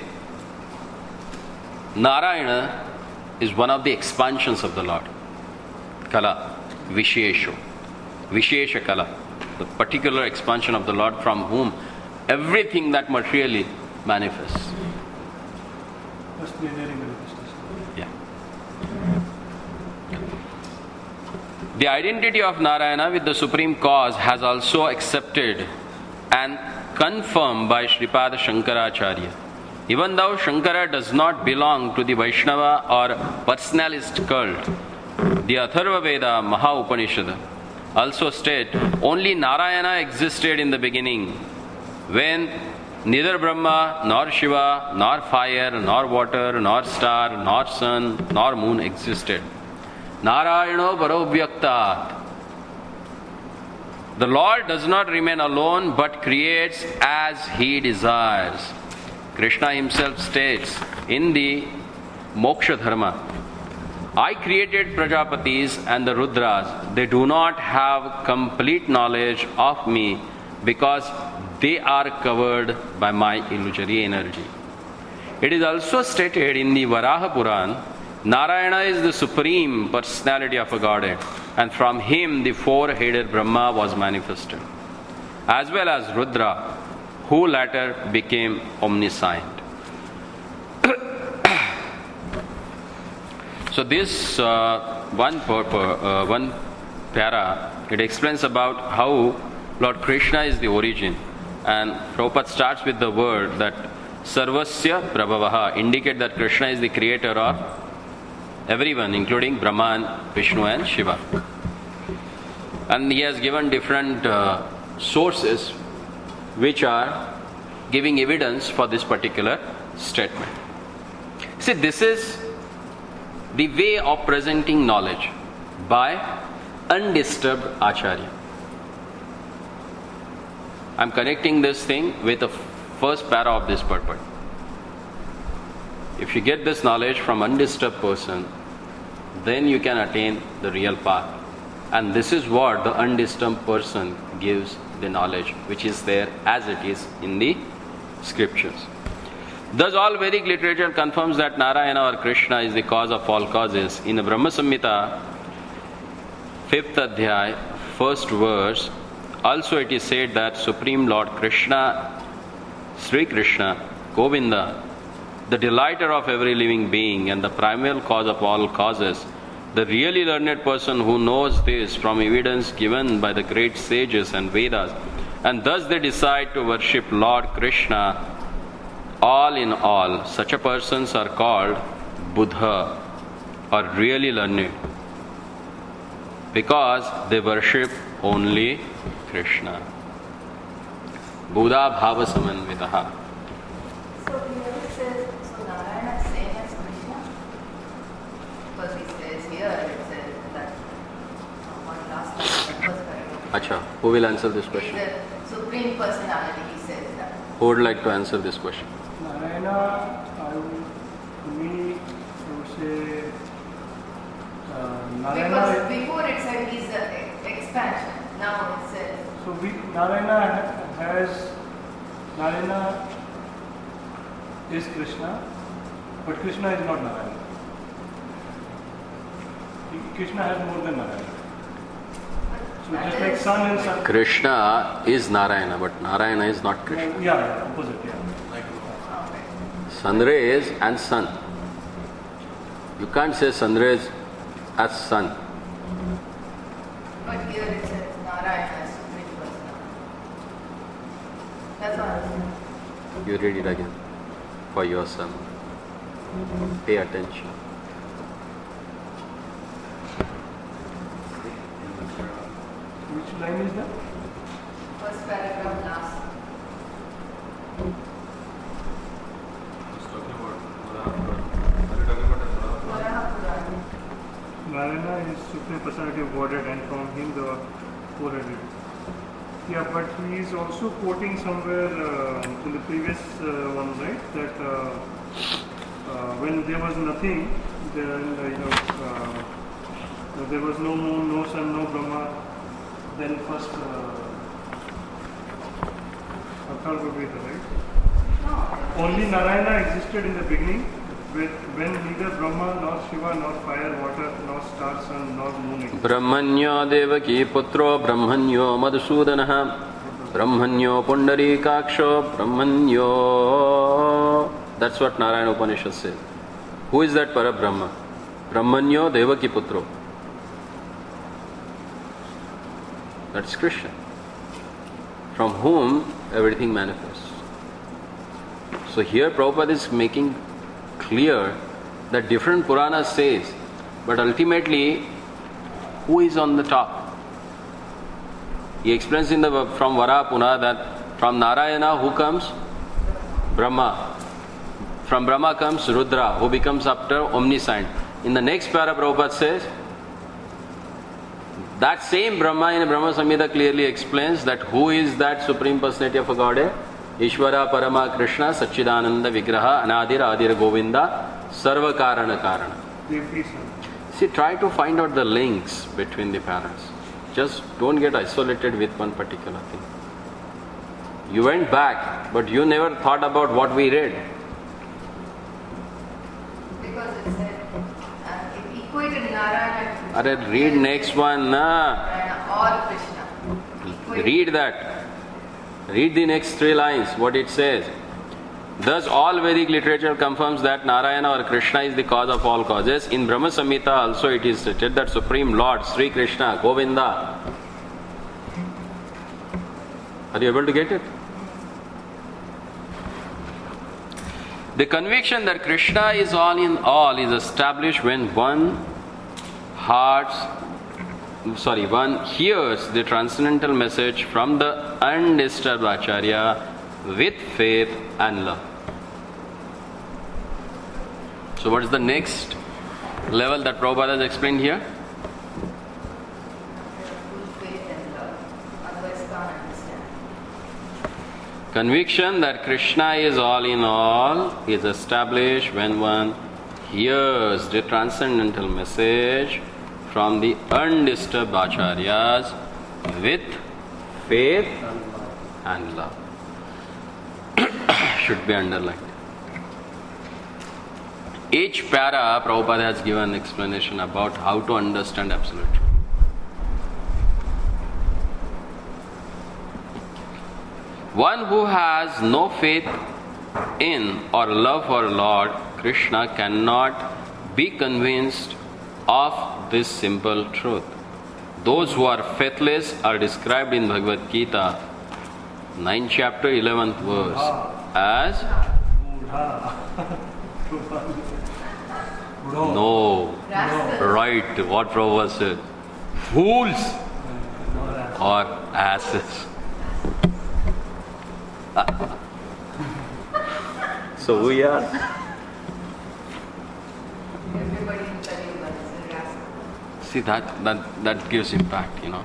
Narayana is one of the expansions of the Lord. Kala, Vishesho. Vishesha Kala, the particular expansion of the Lord from whom everything that materially manifests. Must be a very manifestation. Yeah. The identity of Narayana with the Supreme Cause has also accepted and confirmed by Sripada Shankaracharya. Even though Shankara does not belong to the Vaishnava or personalist cult, the Atharva Veda Maha Upanishad also state only Narayana existed in the beginning, when neither Brahma, nor Shiva, nor fire, nor water, nor star, nor sun, nor moon existed. Narayano Parovhyaktat. The Lord does not remain alone but creates as He desires. Krishna himself states in the Moksha Dharma, I created Prajapatis and the Rudras. They do not have complete knowledge of me because they are covered by my illusory energy. It is also stated in the Varaha Puran, Narayana is the supreme personality of a Godhead, and from him the four-headed Brahma was manifested, as well as Rudra, who later became omniscient. So this uh, one, per, per, uh, one para, it explains about how Lord Krishna is the origin. And Prabhupada starts with the word that Sarvasya Prabhavaha, indicate that Krishna is the creator of everyone, including Brahman, Vishnu and Shiva. And he has given different uh, sources which are giving evidence for this particular statement. See, this is the way of presenting knowledge by undisturbed Acharya. I am connecting this thing with the first para of this purport. If you get this knowledge from undisturbed person, then you can attain the real path. And this is what the undisturbed person gives the knowledge, which is there as it is in the scriptures. Thus all Vedic literature confirms that Narayana or Krishna is the cause of all causes. In the Brahma Samhita, fifth adhyay, first verse, also it is said that Supreme Lord Krishna, Sri Krishna, Govinda, the delighter of every living being and the primal cause of all causes, the really learned person who knows this from evidence given by the great sages and Vedas, and thus they decide to worship Lord Krishna, all in all, such a persons are called Buddha, or really learned, because they worship only Krishna. Buddha Bhava Samanvitaha. So here it says, so Narayana is same as Krishna? Because he says here, it says that uh, one last line, first paragraph. Acha, who will answer this Is question? the supreme personality, he says that. Who would like to answer this question? Narayana, I would, to me, I would say, uh, Narayana. Because before it said he's an expansion, now it says. So we, Narayana has, Narayana is Krishna, but Krishna is not Narayana. Krishna has more than Narayana. So just like sun and sun. Krishna is Narayana, but Narayana is not Krishna. Yeah, yeah, opposite, yeah. Sun rays and sun. You can't say sun rays as sun. But here it says Narayana is supreme personality. That's what I'm saying. You read it again for yourself. Pay attention. Which line is that? First paragraph last. He's talking about Varaha Purana. Are you talking about Varaha Purana? Varaha Purana. Narayana is Supreme Personality of Godhead, and from him the four-headed. Yeah, but he is also quoting somewhere uh, in the previous uh, one, right? That uh, uh, when there was nothing, then uh, you know, uh, there was no moon, no sun, no Brahma. Then first, uh, Akal Gopita, right? No. Only Narayana existed in the beginning, with when neither Brahma nor Shiva nor fire, water, nor star, sun, nor moon existed. Brahmanyo Devaki Putro Brahmanyo Madhusudanaha Brahmanyo Pundarikaksho Brahmanyo. That's what Narayana Upanishad says. Who is that Parabrahma? Brahmanyo Devaki Putro. That's Krishna, from whom everything manifests. So here Prabhupada is making clear that different Puranas says, but ultimately, who is on the top? He explains in the from Varapuna that from Narayana who comes? Brahma. From Brahma comes Rudra, who becomes after omniscient. In the next para, Prabhupada says, that same Brahma in Brahma Samhita clearly explains that who is that Supreme Personality of a Godhead? Ishvara Parama Krishna Satchidananda Vigraha Anadir Adir Govinda Sarva Karana Karana. See, try to find out the links between the paras. Just don't get isolated with one particular thing. You went back, but you never thought about what we read. Because it said, uh, it equated Narayana to Arre, read next one, na. Narayana or Krishna. Equated. Read that. Read the next three lines, what it says. Thus, all Vedic literature confirms that Narayana or Krishna is the cause of all causes. In Brahma Samhita also it is stated that Supreme Lord, Sri Krishna, Govinda. Are you able to get it? The conviction that Krishna is all in all is established when one hearts, sorry, one hears the transcendental message from the undisturbed Acharya with faith and love. So what is the next level that Prabhupada has explained here? Full faith and love. Otherwise can't understand. Conviction that Krishna is all in all is established when one hears the transcendental message from the undisturbed Acharyas with faith and love. Should be underlined. Each para, Prabhupada has given explanation about how to understand absolute truth. One who has no faith in or love for Lord Krishna cannot be convinced of this simple truth. Those who are faithless are described in Bhagavad Gita, ninth chapter, eleventh verse, as no, right, what Prabhupada said, fools or asses. So we are. Everybody in Kali-yuga is a rascal. See, that, that, that gives impact, you know.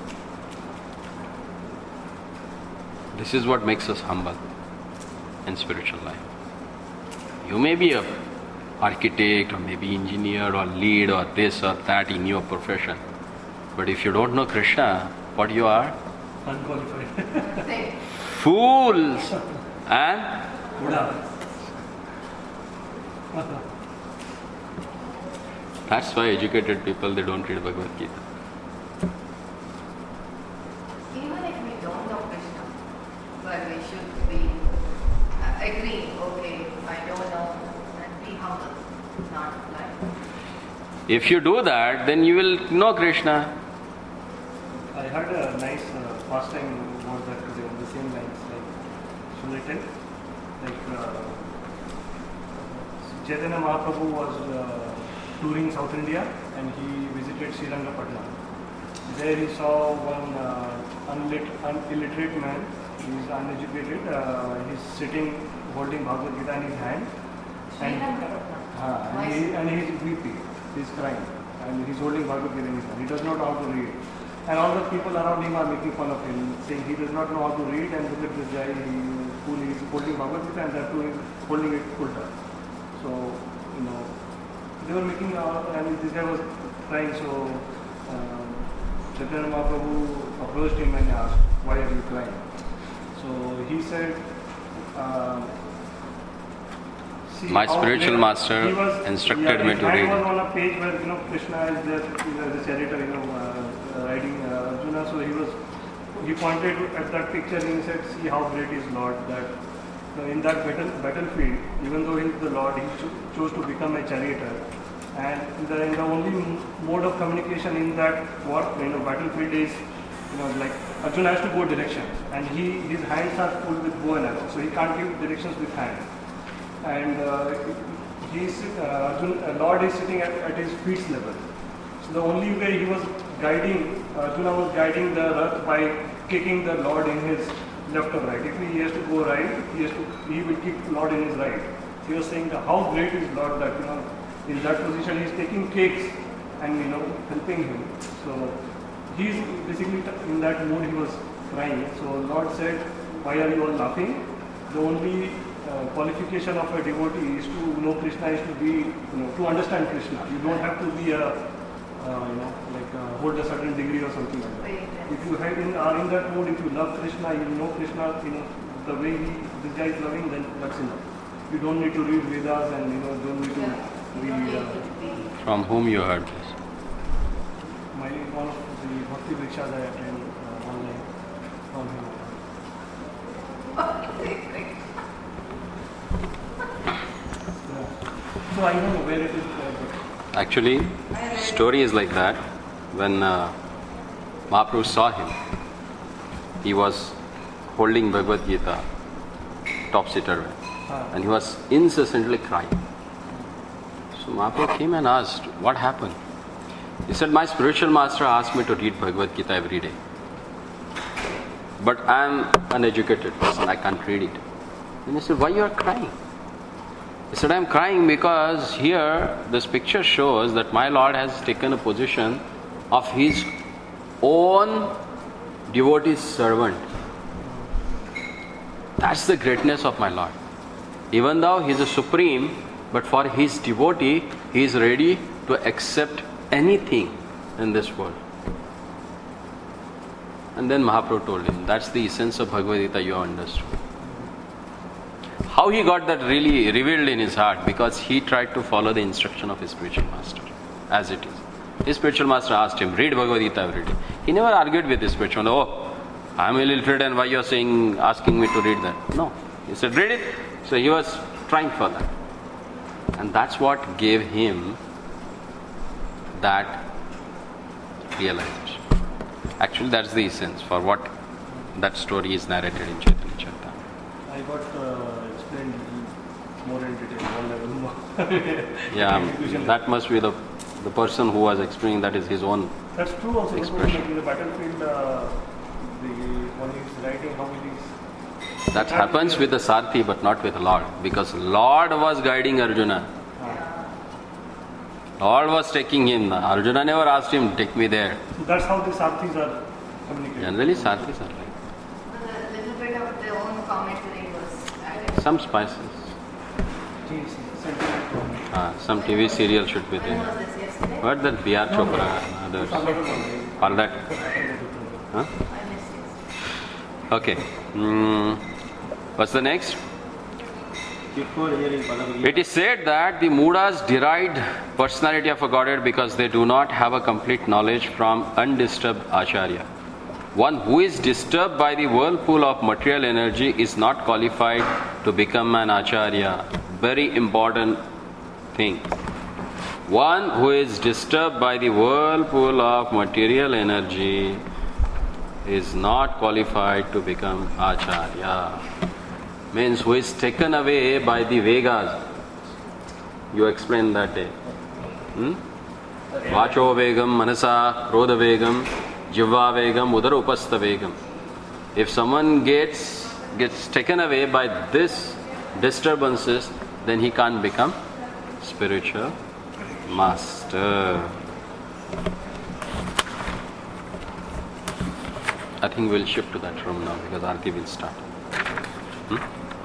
This is what makes us humble in spiritual life. You may be a architect or maybe engineer or lead or this or that in your profession. But if you don't know Krishna, what you are? Unqualified. Say, Fools and Buddha. that's why educated people, they don't read Bhagavad Gita. even if we don't know Krishna, but we should be uh, agreeing, okay, I don't know, and be humble, not like. If you do that, then you will know Krishna. I heard a nice uh, pastime about that today on the same lines. Like, should I tell? Like, uh, Chaitanya Mahaprabhu was uh, touring South India and he visited Srirangapatna. There he saw one uh, unlit, unilliterate man. He is uneducated. Uh, he's sitting holding Bhagavad Gita in his hand. And, Srirangapatna. uh, and, he, and he is weeping. He is crying. and he's holding Bhagavad Gita in his hand. He does not know how to read. And all the people around him are making fun of him, saying he does not know how to read, and look at this guy, he, who is holding Bhagavad Gita and that too is holding it ulta. So, you know, they were making, uh, and this guy was crying, so uh, Chaitanya Mahaprabhu approached him and asked, why are you crying? So he said, uh, see My how spiritual there- master he was- instructed yeah, me his to hand read was it. on a page where, you know, Krishna is there, you know, the charioteer, you know, uh, riding uh, Arjuna, so he was, he pointed at that picture and he said, see how great is Lord, that you know, in that battle, battlefield, even though he is the Lord, he cho- chose to become a charioteer. And the, the only m- mode of communication in that war, you know, battlefield is, you know, like Arjuna has to go directions, and he his hands are full with bow and arrow, so he can't give directions with hand. And uh, he's uh, Arjuna, uh, Lord is sitting at, at his feet level. So the only way he was guiding, Arjuna was guiding the Rath by kicking the Lord in his left or right. If he has to go right, he has to he will kick Lord in his right. So he was saying that how great is Lord that, you know, in that position he is taking cakes and, you know, helping him. So he is basically t- in that mood he was crying. So Lord said, why are you all laughing? The only uh, qualification of a devotee is to know Krishna, is to be, you know, to understand Krishna. You don't have to be a, uh, you know, like uh, hold a certain degree or something like that. If you have in, are in that mood, if you love Krishna, you know Krishna, you know, the way he, this guy is loving, then that's enough. You don't need to read Vedas and, you know, don't need to Yeah. You don't read. need Uh, to be. From whom you heard this? my one of the Bhakti Vrikshas I attend uh, online from him. Yeah. So I don't know where it is. Uh, Actually, story is like that. When uh, Mahaprabhu saw him, he was holding Bhagavad Gita, top sitter, Ah. and he was incessantly crying. So Mahaprabhu came and asked, what happened? He said, my spiritual master asked me to read Bhagavad Gita every day. But I am an educated person, I can't read it. Then he said, why you are crying? He said, I am crying because here this picture shows that my Lord has taken a position of his own devotee servant. That's the greatness of my Lord. Even though he is a supreme, but for his devotee, he is ready to accept anything in this world. And then Mahaprabhu told him, that's the essence of Bhagavad Gita you understood. How he got that really revealed in his heart? Because he tried to follow the instruction of his spiritual master, as it is. His spiritual master asked him, read Bhagavad Gita every day. He never argued with his spiritual master, oh, I am illiterate and why you are saying, asking me to read that? No. He said, read it. So he was trying for that. And that's what gave him that realization. Actually, that's the essence for what that story is narrated in Chaitanya Charitamrita. I got uh, explained more in detail, one level more. Yeah, Execution. that must be the the person who was explaining that is his own. That's true also. Expression. Like in the battlefield, uh, the one is writing how it is. That happens with the Sarthi but not with Lord, because Lord was guiding Arjuna. Lord was taking him. Arjuna never asked him, take me there. So that's how the Sarthis are communicating. Generally Sarthis are like But a little bit of their own commentary was added. some spices. Geez, sentiment from me. Ah, some T V serial should be When there. was this, yesterday? What that B R Chopra and others. All that. Huh? I missed yesterday. Okay. Mm, what's the next? Before hearing Bhagavad Gita, It is said that the Mudas deride personality of a Godhead because they do not have a complete knowledge from undisturbed Acharya. One who is disturbed by the whirlpool of material energy is not qualified to become an Acharya. Very important thing. One who is disturbed by the whirlpool of material energy is not qualified to become Acharya. Means who is taken away by the Vegas. You explained that day. Hmm? Vacho Vegam, Manasa, Krodha Vegam, Jivva Vegam, Udara Upastha Vegam. If someone gets gets taken away by this disturbances, then he can't become spiritual master. I think we'll shift to that room now because Aarti will start. Hmm?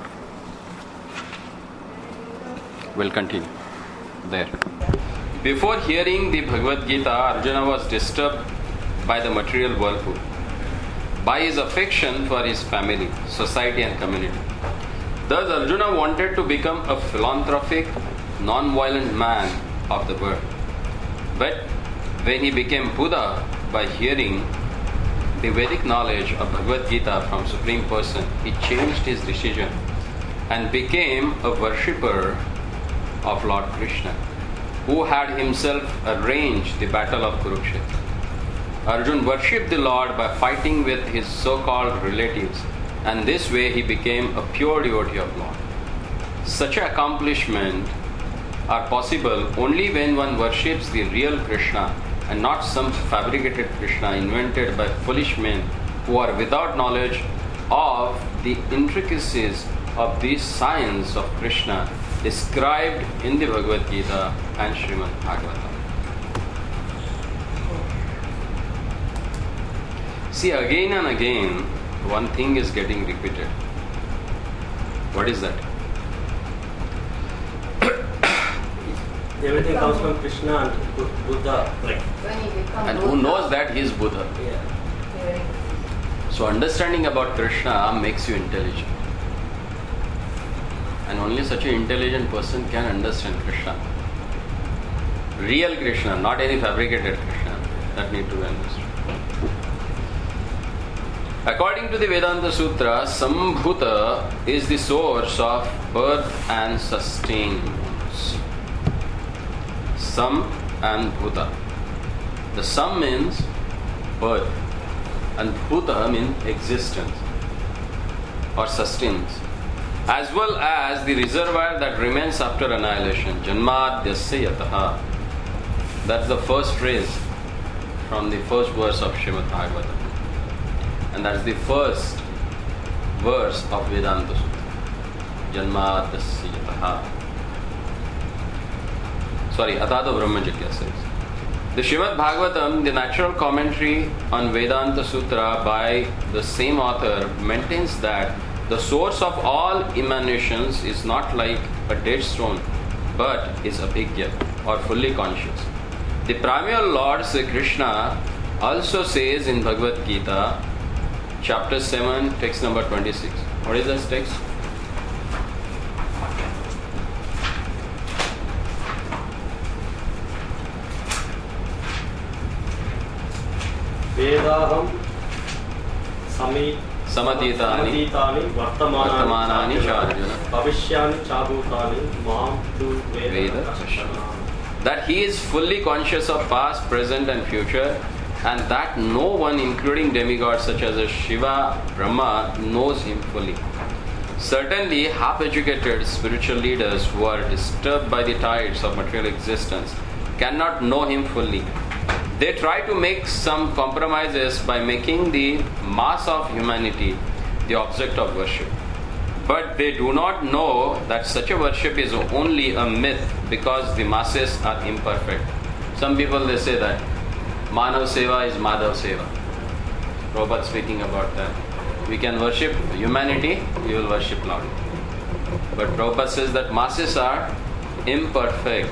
We'll continue there. Before hearing the Bhagavad Gita, Arjuna was disturbed by the material whirlpool, by his affection for his family, society and community. Thus Arjuna wanted to become a philanthropic, non-violent man of the world. But when he became Buddha by hearing the Vedic knowledge of Bhagavad Gita from Supreme Person, he changed his decision and became a worshipper of Lord Krishna, who had himself arranged the battle of Kurukshetra. Arjuna worshipped the Lord by fighting with his so-called relatives, and this way he became a pure devotee of Lord. Such accomplishments are possible only when one worships the real Krishna and not some fabricated Krishna invented by foolish men who are without knowledge of the intricacies of the science of Krishna described in the Bhagavad Gita and Srimad Bhagavatam. See, again and again, one thing is getting repeated. What is that? Everything comes from Krishna and Buddha. Like, When you become And who knows that he is Buddha? yeah. Very So understanding about Krishna makes you intelligent. And only such an intelligent person can understand Krishna. Real Krishna, not any fabricated Krishna. That need to be understood. According to the Vedanta Sutra, Sambhuta is the source of birth and sustenance. Sam and Bhuta. The Sam means birth and Bhuta means existence or sustenance, as well as the reservoir that remains after annihilation. Janmadhyasya yataha. That's the first phrase from the first verse of Srimad Bhagavatam. And that's the first verse of Vedanta Sutra. Janmadhyasya yataha. Sorry, Atado Brahma Jigyasa. The Srimad Bhagavatam, the natural commentary on Vedanta Sutra by the same author, maintains that the source of all emanations is not like a dead stone, but is abhigya, or fully conscious. The primeval Lord Sri Krishna also says in Bhagavad Gita, chapter seven, text number twenty-six. What is this text? Vedaham Sami Samatitani Samatitani Vartamanani Vartamanani Charjuna Bhavishyani Chabhutani Mam Tu Veda Veda Kashana. That he is fully conscious of past, present and future, and that no one, including demigods such as Shiva, Brahma, knows him fully. Certainly, half-educated spiritual leaders who are disturbed by the tides of material existence cannot know him fully. They try to make some compromises by making the mass of humanity the object of worship. But they do not know that such a worship is only a myth because the masses are imperfect. Some people, they say that Manav Seva is Madhav Seva. Prabhupada speaking about that. We can worship humanity, we will worship Lord. But Prabhupada says that masses are imperfect.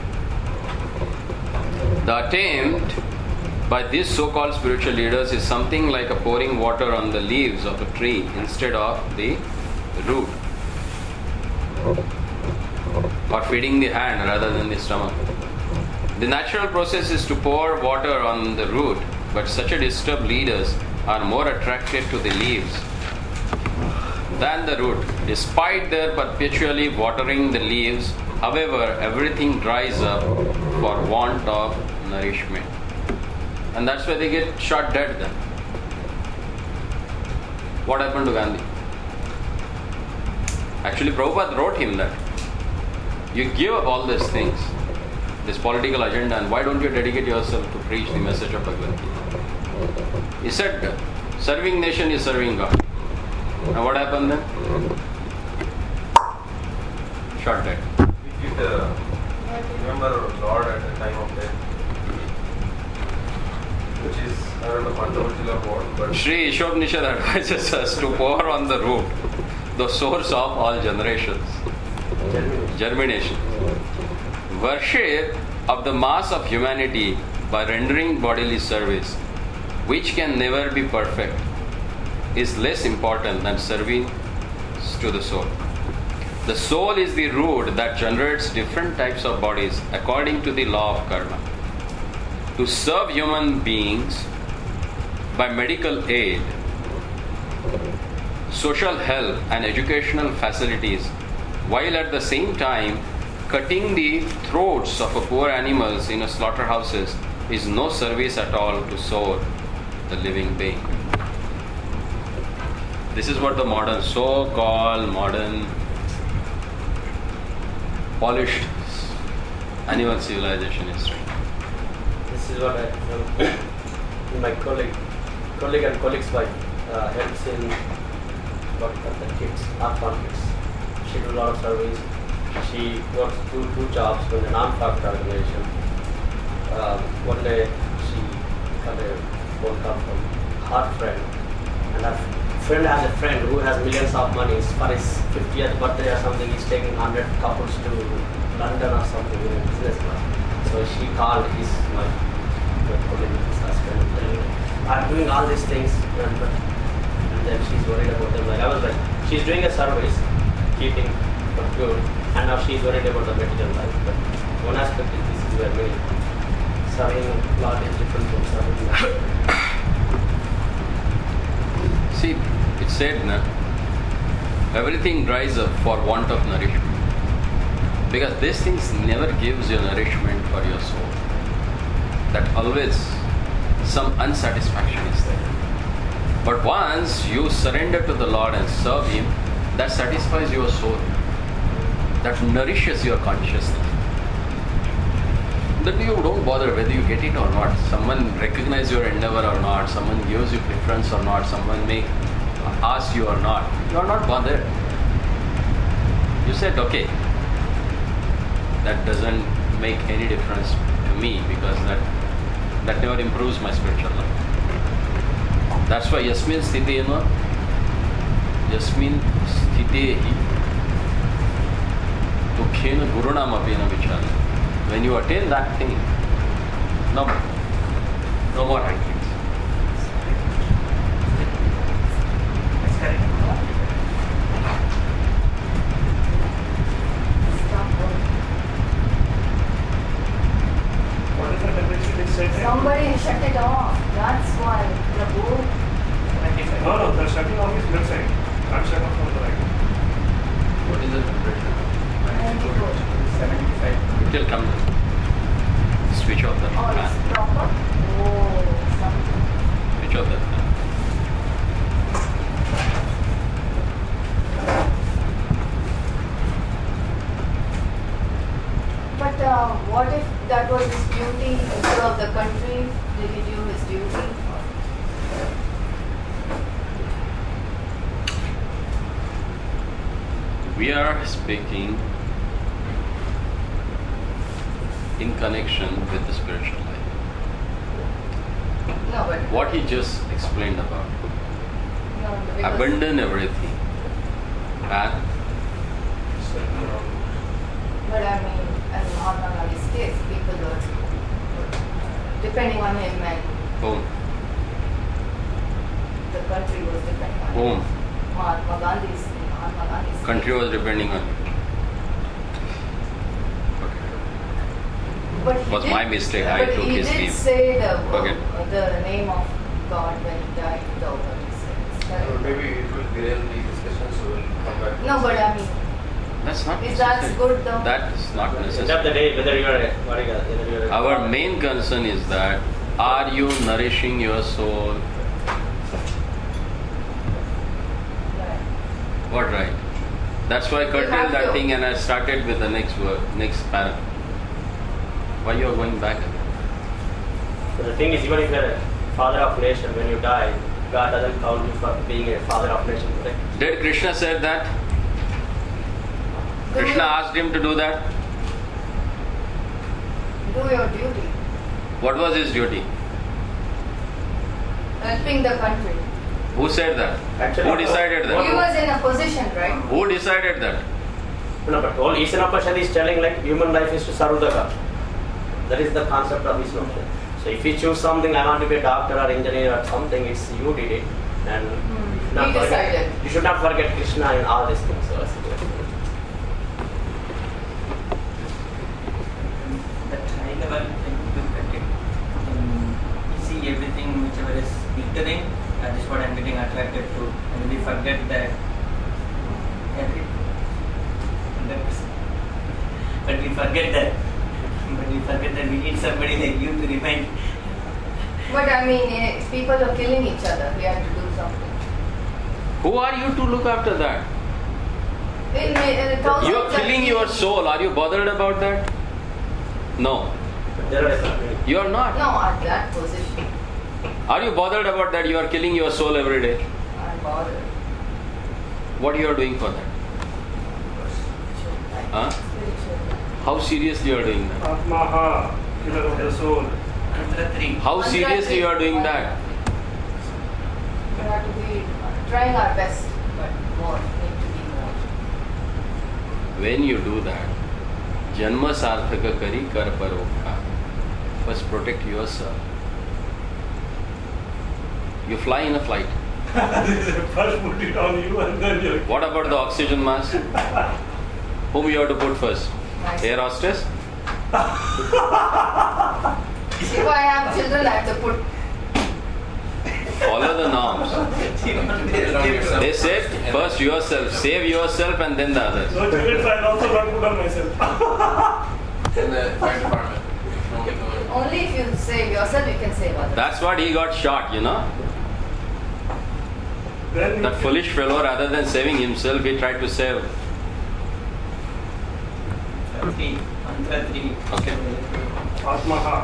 The attempt by these so-called spiritual leaders is something like a pouring water on the leaves of a tree instead of the root, or feeding the hand rather than the stomach. The natural process is to pour water on the root, but such a disturbed leaders are more attracted to the leaves than the root. Despite their perpetually watering the leaves, however, everything dries up for want of nourishment. And that's why they get shot dead then. What happened to Gandhi? Actually, Prabhupada wrote him that you give up all these things, this political agenda, and why don't you dedicate yourself to preach the message of Bhagavad Gita? He said, serving nation is serving God. Now what happened then? Shot dead. We did uh, remember Lord at the time of death. Sri Ishopnishad advises us to pour on the root, the source of all generations. Germination. Worship of the mass of humanity by rendering bodily service, which can never be perfect, is less important than serving to the soul. The soul is the root that generates different types of bodies according to the law of karma. To serve human beings by medical aid, social help, and educational facilities, while at the same time cutting the throats of a poor animals in a slaughterhouses, is no service at all to soul, the living being. This is what the modern, so-called modern, polished animal civilization is trying. This is what I um, my colleague, colleague and colleague's wife uh, helps in what the kids, orphan kids. She does a lot of service. She works two two jobs with a non-profit organization. Um, one day she got a phone call from her friend, and her friend has a friend who has millions of money. For his fiftieth birthday or something, he's taking one hundred couples to London or something in a business class. So she called his my, my colleague, his husband, and telling him, I'm doing all these things, and, and then she's worried about them. Like I was like, she's doing a service, keeping for good, and now she's worried about the material life. But one aspect is this is where many serving God is different from serving God. See, it's said, na, everything dries up for want of nourishment. Because these things never gives you nourishment for your soul. That always some unsatisfaction is there. But once you surrender to the Lord and serve Him, that satisfies your soul. That nourishes your consciousness. Then you don't bother whether you get it or not. Someone recognizes your endeavor or not. Someone gives you preference or not. Someone may ask you or not. You are not bothered. You said, okay, that doesn't make any difference to me because that that never improves my spiritual life. That's why Yasmin Sthitena, Yasmin Sthitehi, Dukkhena Gurunam Apena Vichara. When you attain that thing, no more, no more rankings. Somebody shut it off. That's why the board. No, no, the shutting off is left side. I'm shut off from the right. What is the temperature? ninety-four. seventy-five. It will come. Switch off that Oh, fan. it's proper. Oh, something. Switch off that fan. But uh, what if that was his duty instead of the country? Did he do his duty? We are speaking in connection with the spiritual life. No, but What he just explained about. no, because Abandon everything. And But I mean, in Mahatma Gandhi's case, people were depending on him, and whom? the country was depending on Whom? him. Mahatma Gandhi's Mahatma Gandhi's Country case. was depending on you. But he was did, my mistake. I but took he his did name. say the Okay. uh, the name of God when he died without what he said. It's So correct. maybe it will derail the discussion, so we'll come back. to No, this. but I mean, That's not is that necessary. good though? That is not End of the necessary. day, whether you are a, what you are, whether you are a Our main concern is that are you nourishing your soul? Right. What right? That's why I You curtailed have that to. thing and I started with the next word, next paragraph. Why you are going back? So the thing is, even if you are a father of nation, when you die, God doesn't count you for being a father of nation, correct? Did Krishna said that? Do Krishna your- asked him to do that? Do your duty, What was his duty? helping the country. Who said that? Actually, Who decided He that? was in a position, right? Who decided that? No, but all Eastern Upanishad is telling like human life is to serve the God. That is the concept of Eastern Upanishad. So if you choose something, I want to be a doctor or engineer or something, it's you did it. And Hmm. you should not He forget- decided. You should not forget Krishna and all these things. So that's it. That high level, when you look at it, um, you see everything whichever is glittering, that is what I'm getting attracted to. And we forget that every one hundred percent. But we forget that. But we forget that we need somebody like you to remind. But I mean, eh, people are killing each other. We have to do something. Who are you to look after that? In, in thousands You are of killing your people- soul. Are you bothered about that? No. There are different. You are not. No, at that position, Are you bothered about that? You are killing your soul every day. I'm bothered. What you are doing for that? Huh? Spiritual. How seriously you are doing that? Atmaha, killer of the soul. Mantra three. How seriously you are doing that? We have to be trying our best, but more, need to be more. When you do that, Janma sarthaka kari kar paropkar. First protect yourself. You fly in a flight. First put it on you and then you. What about the oxygen mask? Whom you have to put first? Nice. Air hostess? If I have children, I have to put. Follow the norms. They said first yourself, save yourself and then the others. No children, I'll also not put on myself. In the fire department. If no one knows. Only if you save yourself, you can save others. That's what he got shot, you know. Then That foolish fellow, rather than saving himself, he tried to save. Three. Mantra three. Okay. Atmaha.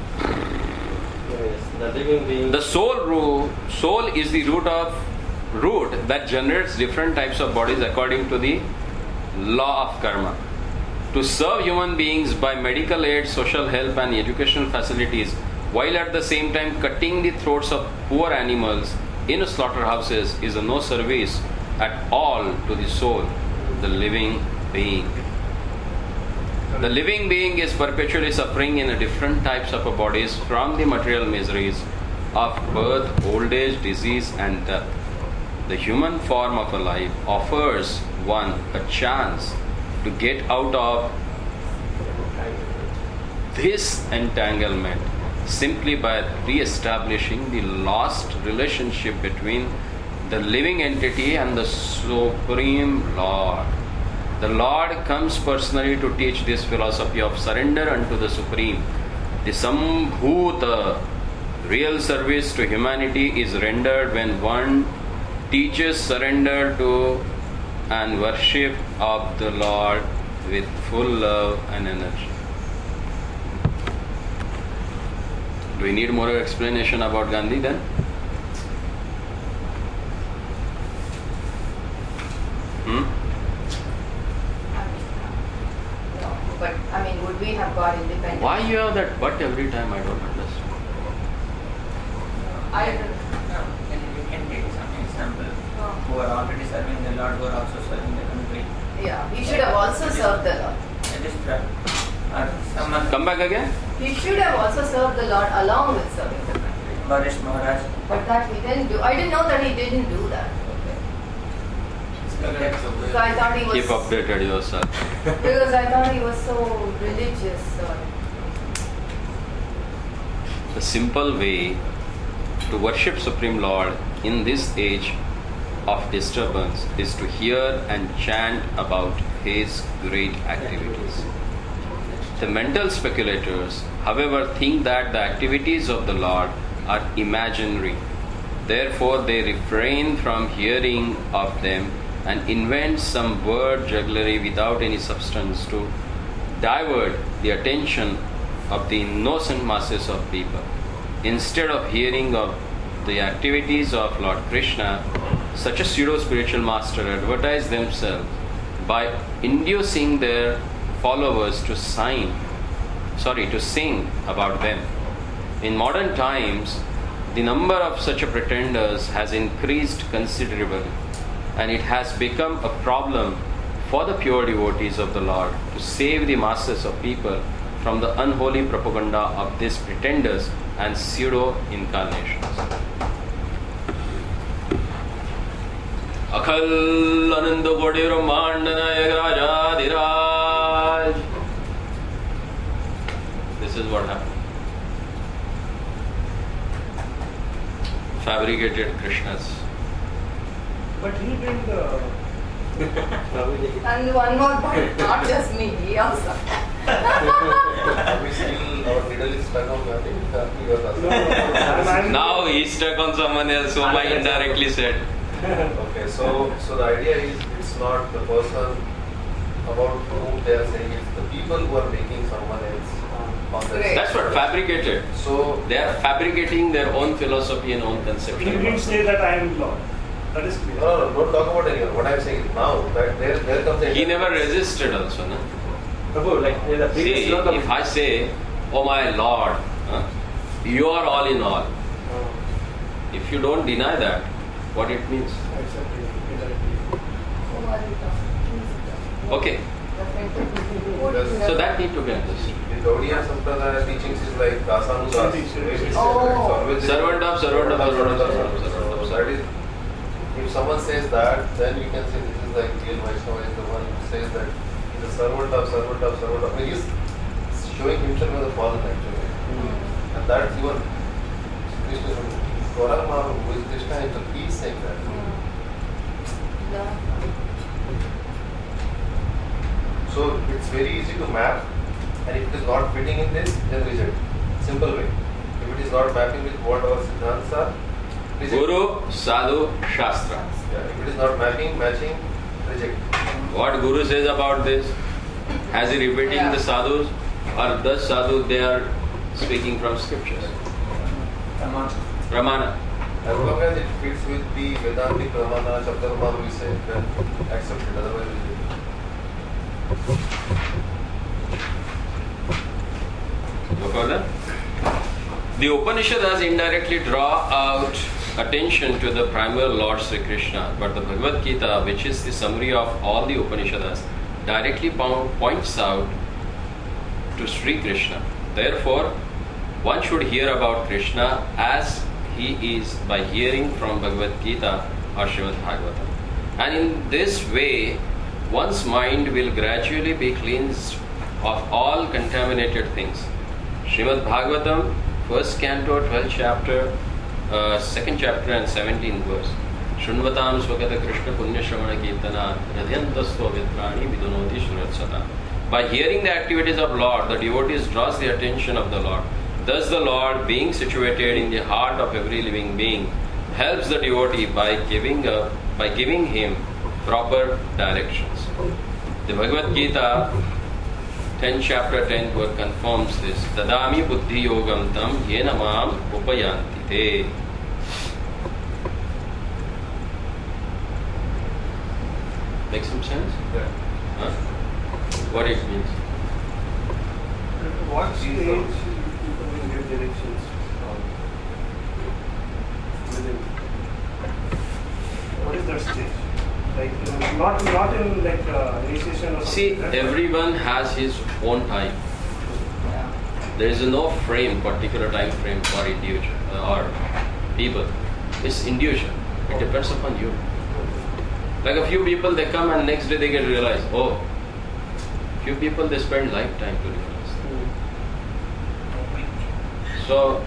Yes, the living being. The soul root, soul is the root of root that generates different types of bodies according to the law of karma. To serve human beings by medical aid, social help, and educational facilities, while at the same time cutting the throats of poor animals in slaughterhouses, is a no service at all to the soul, the living being. The living being is perpetually suffering in a different types of bodies from the material miseries of birth, old age, disease, and death. The human form of a life offers one a chance to get out of this entanglement simply by re-establishing the lost relationship between the living entity and the Supreme Lord. The Lord comes personally to teach this philosophy of surrender unto the Supreme. The Sambhuta, real service to humanity, is rendered when one teaches surrender to and worship of the Lord with full love and energy. Do we need more explanation about Gandhi then? Hmm? No, but I mean, would we have got independence? Why you have that but every time? I don't understand. I No, and we can take some example Oh. who are already serving the Lord, who are also serving the country. yeah, he should have also served the Lord. It is true. Or someone, Come back again? He should have also served the Lord along with serving the country. Barish Maharaj. But that he didn't do. I didn't know that he didn't do that. So I thought he was. Keep updated yourself. Because I thought he was so religious. Or, The simple way to worship Supreme Lord in this age of disturbance is to hear and chant about His great activities. The mental speculators, however, think that the activities of the Lord are imaginary. Therefore, they refrain from hearing of them and invent some word jugglery without any substance to divert the attention of the innocent masses of people. Instead of hearing of the activities of Lord Krishna, such a pseudo-spiritual master advertise themselves by inducing their followers to sing, sorry, to sing about them. In modern times, the number of such pretenders has increased considerably, and it has become a problem for the pure devotees of the Lord to save the masses of people from the unholy propaganda of these pretenders and pseudo-incarnations. Akhal Ananda Koti Brahmanda Nayak Rajadiraj. This is what happened. Fabricated Krishnas. But he didn't. Uh, And one more point, not just me, he also. We still, our needle is stuck on nothing. You are no, asking. no, I'm, I'm, Now he's stuck on someone else whom I indirectly said. Okay, so so the idea is it's not the person about whom they are saying, it's the people who are making someone else on this. Great. That's what fabricated. So They are fabricating their own philosophy and own he conception. didn't say that I am Lord. That is clear. no, no, don't talk about anyone. What I'm saying is now that there there comes a He never resisted also, no? Prabhu, like in the See, previous sloka, if I say, oh my Lord, huh, you are all in all. If you don't deny that, what it means? Except indirectly. Okay, so that need to be understood. in Gaudiya Sampradaya teachings is like Kasanusas. It's Oh. always Servant of, servant of, servant of, servant of, servant of. So that is, if someone says that, then you can say this is like real Vaishnava is the one who says that he's a servant of, servant of, servant of. I mean, he's showing himself as a fallen actually. And that's even Krishna, Gauranga, who is Krishna himself, he is saying that. So it's very easy to map, and if it is not fitting in this, then reject. Simple way. If it is not mapping with what our Siddhants are, reject. Guru, Sadhu, Shastra. Yeah, if it is not mapping, matching, reject. What Guru says about this? Has he repeating Yeah. the sadhus? Or the sadhu they are speaking from scriptures? Pramana. As long as it fits with the Vedantic Pramana, Shabdarman, we say, then accept it, otherwise reject. Go further. The Upanishads indirectly draw out attention to the primal Lord Sri Krishna, but the Bhagavad Gita, which is the summary of all the Upanishads, directly po- points out to Sri Krishna. Therefore, one should hear about Krishna as he is by hearing from Bhagavad Gita or Srimad Bhagavatam. And in this way, one's mind will gradually be cleansed of all contaminated things. Srimad Bhagavatam, first canto, twelfth chapter, uh, second chapter and seventeenth verse. Shunvatam swagata Krishna punya shravana kirtana radhyantasva vitrani vidunoti shuratsata. By hearing the activities of Lord, the devotees draws the attention of the Lord. Thus the Lord, being situated in the heart of every living being, helps the devotee by giving up, by giving him proper directions. The Bhagavad Gita, tenth chapter, tenth verse confirms this. Dadami buddhi yogam tam yena mam upayanti te. Make some sense? Yeah. Huh? What it means? At what stage people will get directions from within? What is that stage? Like uh, not not in like uh, initiation or See, something. right? everyone has his own time. There is no frame, particular time frame for individual uh, or people. It's individual. It depends upon you. Like a few people, they come and next day they get realized. Oh, few people they spend lifetime to realize. So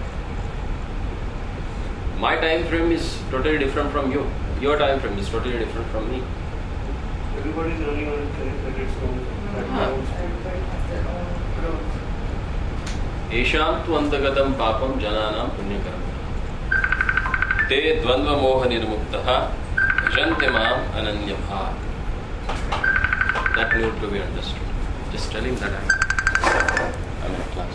my time frame is totally different from you. Your time frame is totally different from me. Everybody is running on at its own at Ah. their own speed. Everybody has their own growth. येषां तु अन्तगतं पापं जनानां पुण्यकरम् ते द्वन्द्वमोहनिर्मुक्तः भजन्ते माम् अनन्यभाक्. That need to be understood. Just telling that I'm, I'm in class.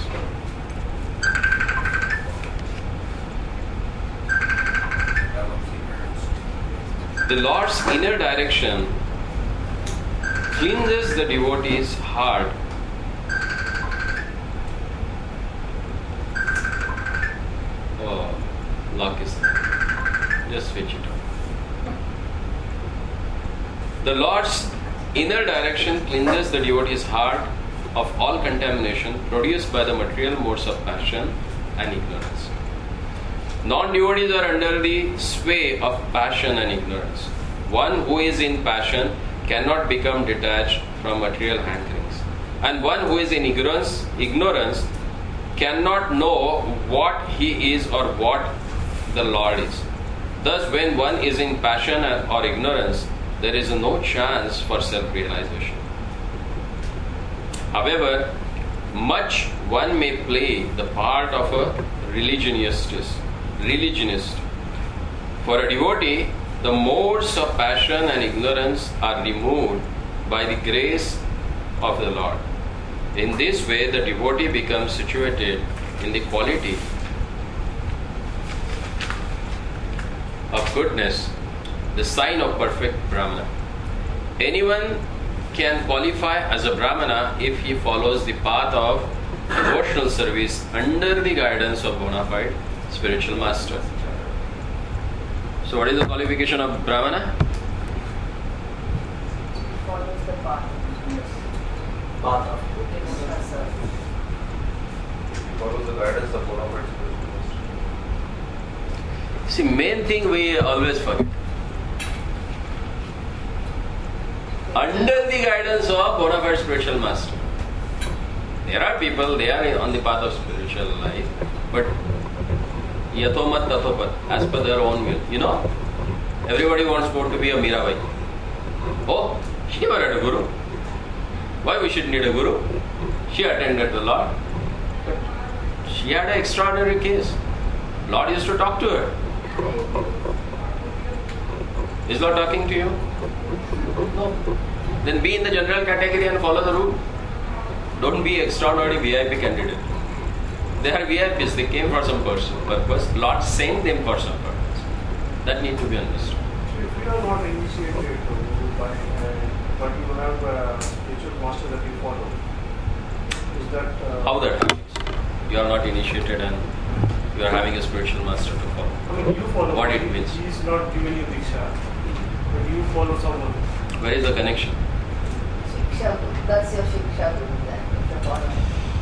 The Lord's inner direction cleanses the devotee's heart oh, lock switch it on. The Lord's inner direction cleanses the devotee's heart of all contamination produced by the material modes of passion and ignorance. Non-devotees are under the sway of passion and ignorance. One who is in passion cannot become detached from material hankerings. And one who is in ignorance, ignorance cannot know what he is or what the Lord is. Thus, when one is in passion or ignorance, there is no chance for self-realization. However, much one may play the part of a religionist. religionist. For a devotee, the modes of passion and ignorance are removed by the grace of the Lord. In this way, the devotee becomes situated in the quality of goodness, the sign of perfect Brahmana. Anyone can qualify as a Brahmana if he follows the path of devotional service under the guidance of bona fide spiritual master. So what is the qualification of Brahmana? Follows the path. Path of Devotional service. Follows the guidance of bona fide spiritual master. See, main thing we always forget. Under the guidance of bona fide spiritual master. There are people, they are on the path of spiritual life, but yathomat tathopat, as per their own will. You know, everybody wants to be a Mirabai. Oh, she never had a guru. Why we should need a guru? She attended the Lord. But she had an extraordinary case. Lord used to talk to her. Is Lord talking to you? No. Then be in the general category and follow the rule. Don't be extraordinary V I P candidate. They are V I Ps, they came for some purpose. Lord sent them for some purpose. That need to be understood. So if you are not initiated by, uh, but you have a spiritual master that you follow, is that... Uh, How that happens? You are not initiated and you are having a spiritual master to follow. I mean, you follow. What it means? He is not giving you Diksha, but you follow someone. Where is the connection? Shiksha Guru. That's your Shiksha Guru then, if you're following.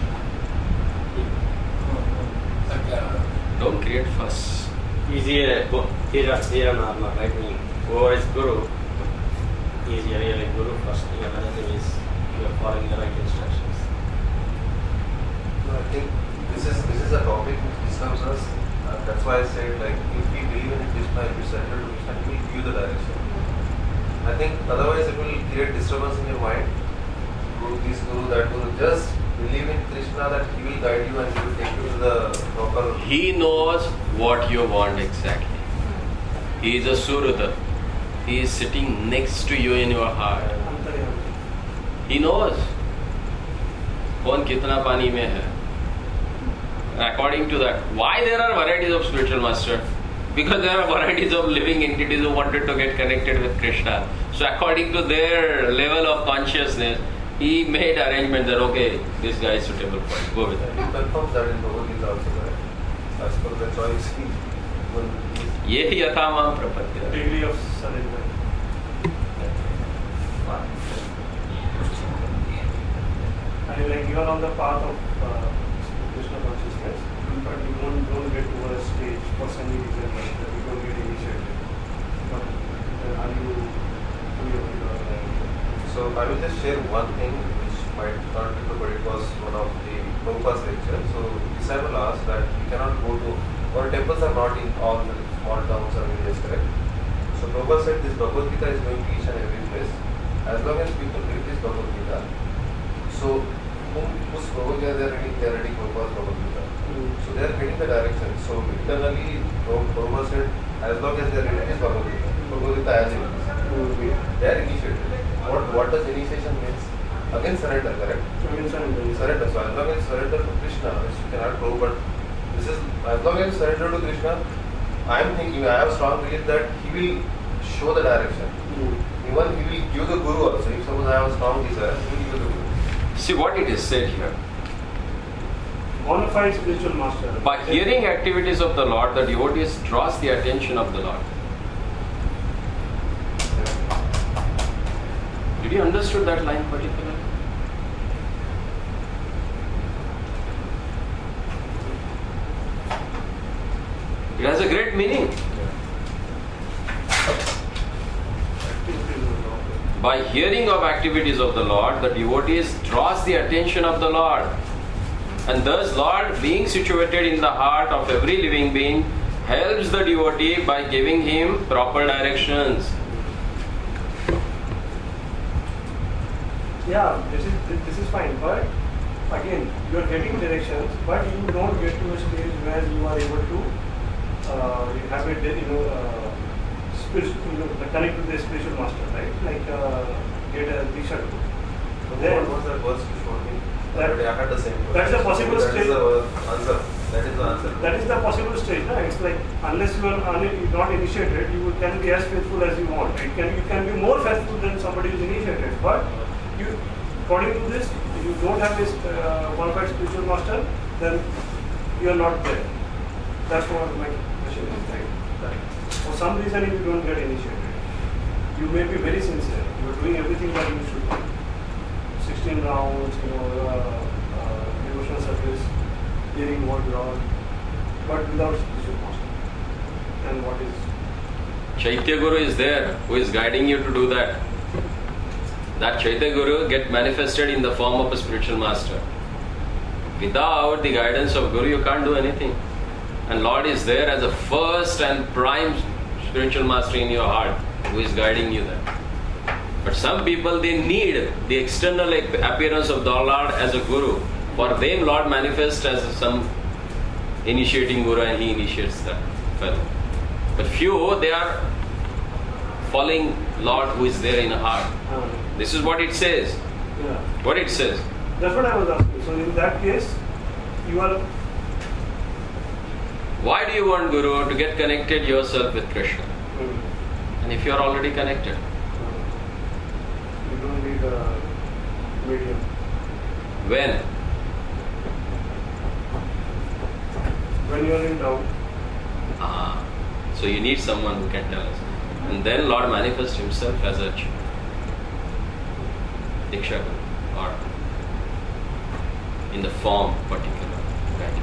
Don't create fuss. easier Hira Hira Narma, right? Whoever is Guru, he is really Guru first. The other thing is you are following the right instructions. No, I think this is this is a topic which disturbs us. Uh, that's why I said, like, if we believe in Krishna, if we surrender to Krishna, he will give you the direction. I think otherwise it will create disturbance in your mind. Guru this, Guru that, Guru. Just believe in Krishna that he will guide you and he will take you to the proper. He knows what you want exactly. He is a Surata. He is sitting next to you in your heart. He knows. कौन कितना पानी में है. According to that, why there are varieties of spiritual master? Because there are varieties of living entities who wanted to get connected with Krishna. So according to their level of consciousness, he made arrangement that okay, this guy is suitable for it. Go with it. He confirms that in Bhagavad Gita also, right? As per the choice he will. Yehi yathamam prapatya. Degree of surrender. And like you are on the path of uh, Krishna consciousness, but you don't, don't get to a stage for some reason like that you don't get initiated. But then are you fully aware of that? So I will just share one thing which might not be true, but it was one of the Prabhupada's lecture. So disciple asked that we cannot go to, our temples are not in all the small towns or villages, correct? So Prabhupada said this Bhagavad Gita is going to each and every place. As long as people read this Bhagavad Gita, so whom, whose Bhagavad Gita they are reading, they are reading Prabhupada's Bhagavad Gita. So they are getting the direction. So internally, Prabhupada said, as long as they are reading this Bhagavad Gita, Bhagavad Gita as it is, they are initiated. What, what does initiation means? Again surrender, correct? Again surrender. Surrender. So as long as you surrender to Krishna, which you cannot prove, but this is, as long as you surrender to Krishna, I am thinking, I have strong belief that he will show the direction. Mm. Even he will give the Guru also. If suppose I have a strong desire, he will give the Guru. See what it is said here. Bona fide spiritual master. By hearing activities of the Lord, the devotee draws the attention of the Lord. you understood that line particularly? It has a great meaning. By hearing of activities of the Lord, the devotees draws the attention of the Lord. And thus Lord, being situated in the heart of every living being, helps the devotee by giving him proper directions. Yeah, this is this is fine, but again, you are getting directions, but you don't get to a stage where you are able to uh, you have it, you know, uh, spiritual, you know, connect with the spiritual master, right? Like uh, get a Diksha. What was that verse you showed me? That- Already I had the same that's the question. possible That stage. is the answer. That is the answer. That is the possible stage. No? It's like unless you are un- not initiated, you can be as faithful as you want. It can you can be more faithful than somebody who is initiated. But you, according to this, you don't have a uh, qualified spiritual master, then you are not there. That's what my question is. Right? For some reason, if you don't get initiated, you may be very sincere. You are doing everything that you should do. sixteen rounds, you know, uh, uh, devotional service, hearing what God, but without spiritual master. And what is? Chaitya Guru is there who is guiding you to do that. That Chaitya Guru get manifested in the form of a spiritual master. Without the guidance of Guru, you can't do anything. And Lord is there as a first and prime spiritual master in your heart who is guiding you there. But some people, they need the external appearance of the Lord as a Guru. For them, Lord manifests as some initiating Guru and he initiates that fellow. But few, they are following Lord who is there in the heart. Uh, This is what it says. yeah. What it says. That's what I was asking. So in that case, you are. Why do you want Guru? To get connected yourself with Krishna. Hmm, And if you are already connected, you don't need a medium. when? When you are in doubt, Ah, so you need someone who can tell us. And then Lord manifests himself as a ch- Diksha Guru, or in the form particular. Right.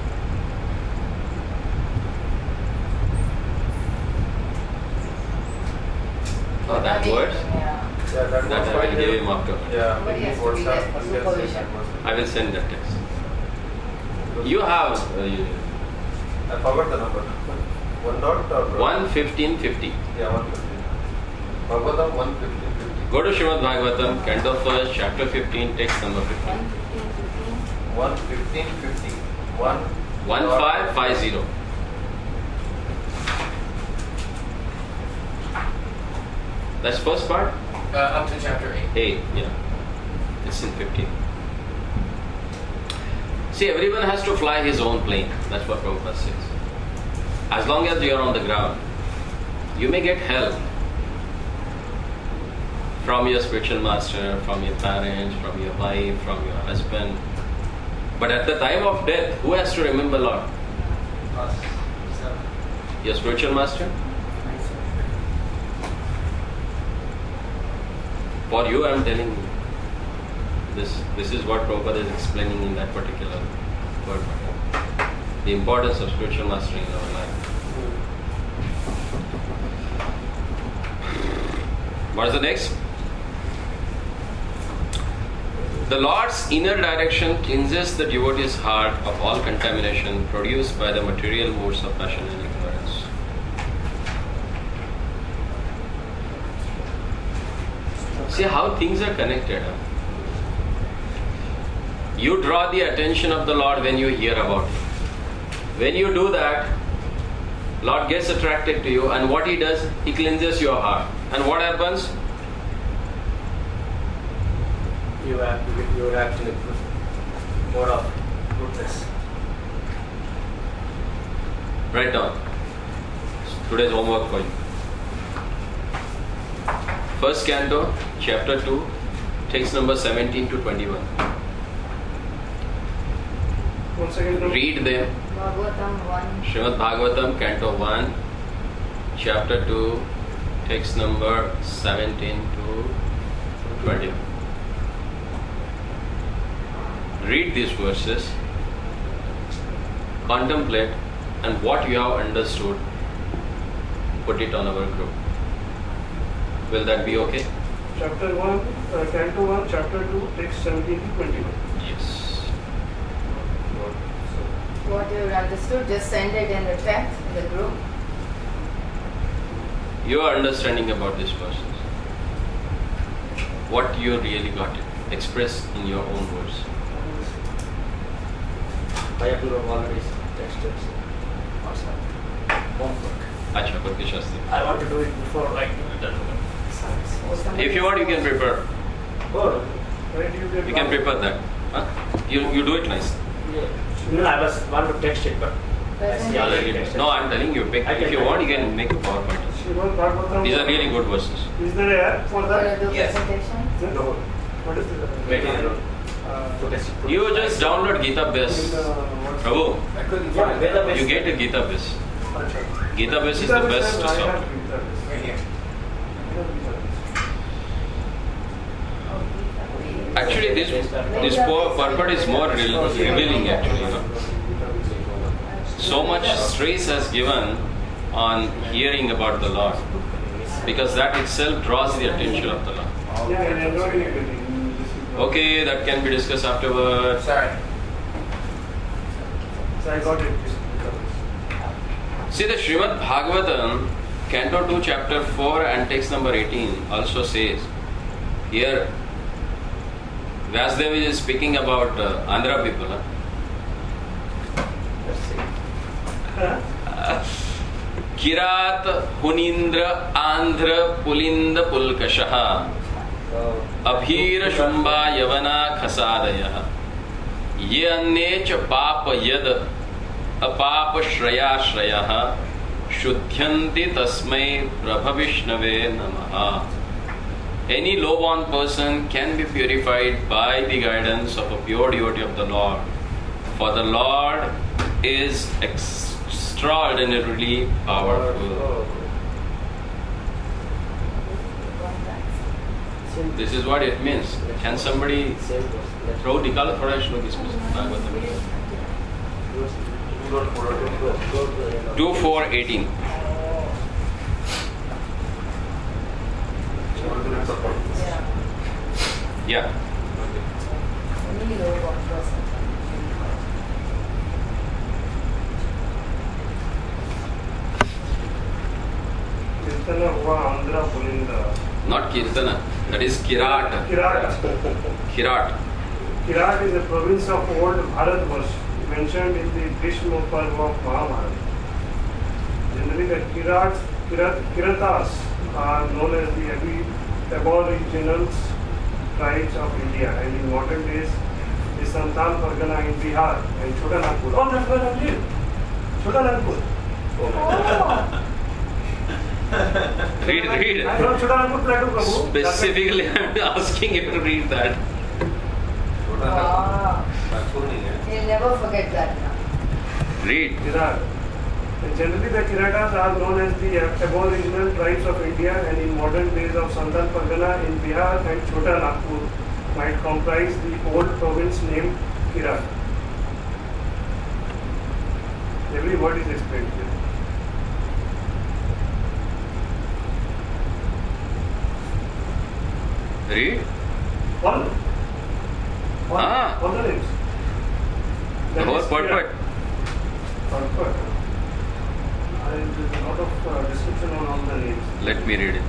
Oh, that I mean, word? Yeah. Yeah, that That was I fine. will give him after. Yeah, Somebody maybe has to be WhatsApp, there for you can send supervision. that verse. I will send that text. You have uh, you, I forgot the number. One dot or one fifteen fifty. Yeah, one fifteen. Bhagavatam one fifteen fifty. Go to Srimad Bhagavatam, Canto first, chapter fifteen, text number fifteen. one fifteen, fifteen. One fifteen fifty. One. one five five zero. That's first part? Uh, up to chapter eight. eight, yeah. It's in fifteen. See, everyone has to fly his own plane. That's what Prabhupada says. As long as you are on the ground, you may get help from your spiritual master, from your parents, from your wife, from your husband. But at the time of death, who has to remember Lord? Us. So, Your spiritual master? For you, I am telling you. This, this is what Prabhupada is explaining in that particular word. The importance of spiritual mastery in our life. What is the next? The Lord's inner direction cleanses the devotee's heart of all contamination produced by the material modes of passion and ignorance. See how things are connected. Huh? You draw the attention of the Lord when you hear about Him. When you do that, Lord gets attracted to you, and what He does, He cleanses your heart. And what happens? You have to get your actually more of goodness. Write down. Today's homework for you. First canto, chapter two, text number seventeen to twenty-one. one second. Prabhu. Read them. Bhagavatam one. Srimad Bhagavatam, canto one, chapter two, text number seventeen to twenty. Read these verses, contemplate, and what you have understood, put it on our group. Will that be okay? Chapter one, uh, Canto one, Chapter two, text seventeen to twenty-one. Yes. What you understood, just send it in the chat, in the group. Your understanding about these verses. What you really got it. Express in your own words. I have to already texted. Homework. Acha, Bhakti Shastri. I want to do it before like If you want, you can prepare. Oh, Where do you get You can prepare that. Huh? You you do it nice. yeah. No, I was want to text it, but Doesn't Yeah, it? like it. No, I'm telling you. Pick, I can- if you want, you can make a PowerPoint. Srimad Bhagavatam? These are really good verses. Is there an app for You're gonna that? do Yes. presentation? Is it? No. What is it? Maybe Uh, to test it. You just download Gita Biz. in, uh, what's- Prabhu, I couldn't find where the best. you get a Gita Biz. Acha. Gita Biz is Gita the Biz, best I have software. Gita Biz. Right here. I have Gita Biz. Oh, Gita. Actually, this this poor purport is more re- revealing. Actually, you know. So much stress has given on hearing about the Lord, because that itself draws the attention of the Lord. Yeah, and Android is getting. Okay, that can be discussed afterwards. Sorry. So I got it. Gita Biz. See, the Srimad Bhagavatam, Canto two, Chapter four and text number eighteen also says, here Vyasdev is speaking about uh, Andhra people. Huh? Let's see. Huh? Kirat Hunindra Andhra Pulinda Pulkashaha So, Abhira Shumba Yavana Khasadayah Ye Anne Cha Papa Yad Apapa Shraya Shrayah Shudhyanti Tasmai Prabhavishnave Namaha. Any low-born person can be purified by the guidance of a pure devotee of the Lord. For the Lord is extraordinarily powerful. This is what it means. Can somebody throw Nikala Thoda Shlok इसमें Bhagavatam? two four eighteen. Yeah. Yeah. Only low one person. Kirtana हुआ Andhra पुलिंदा. Not Kirtana. That is Kirat. Kirat. Kirat. Kirat is a province of old Bharatvarsh mentioned in the Bhishma Parva of Mahabharata. Generally, the Kirats, Kirat, Kiratas are known as the abi- aboriginals tribes of India, and in modern days, the Santhal Pargana in Bihar and Chota Nagpur. Oh, that's where I live. Chota Nagpur. Oh, Read, read. I'm from Chota Nagpur, Plateau, Prabhu. Specifically, I'm asking you to read that. wow. You'll never forget that now. Read. Kirat. And generally, the Kiratas are known as the aboriginal tribes of India, and in modern days of Santhal Pargana in Bihar and Chota Nagpur might comprise the old province named Kirat. Every word is explained here. Read. All, all, Ah. all the names. The That whole is purport. Kirat. Purport. And there's a lot of uh, description on all the names. Let me read it.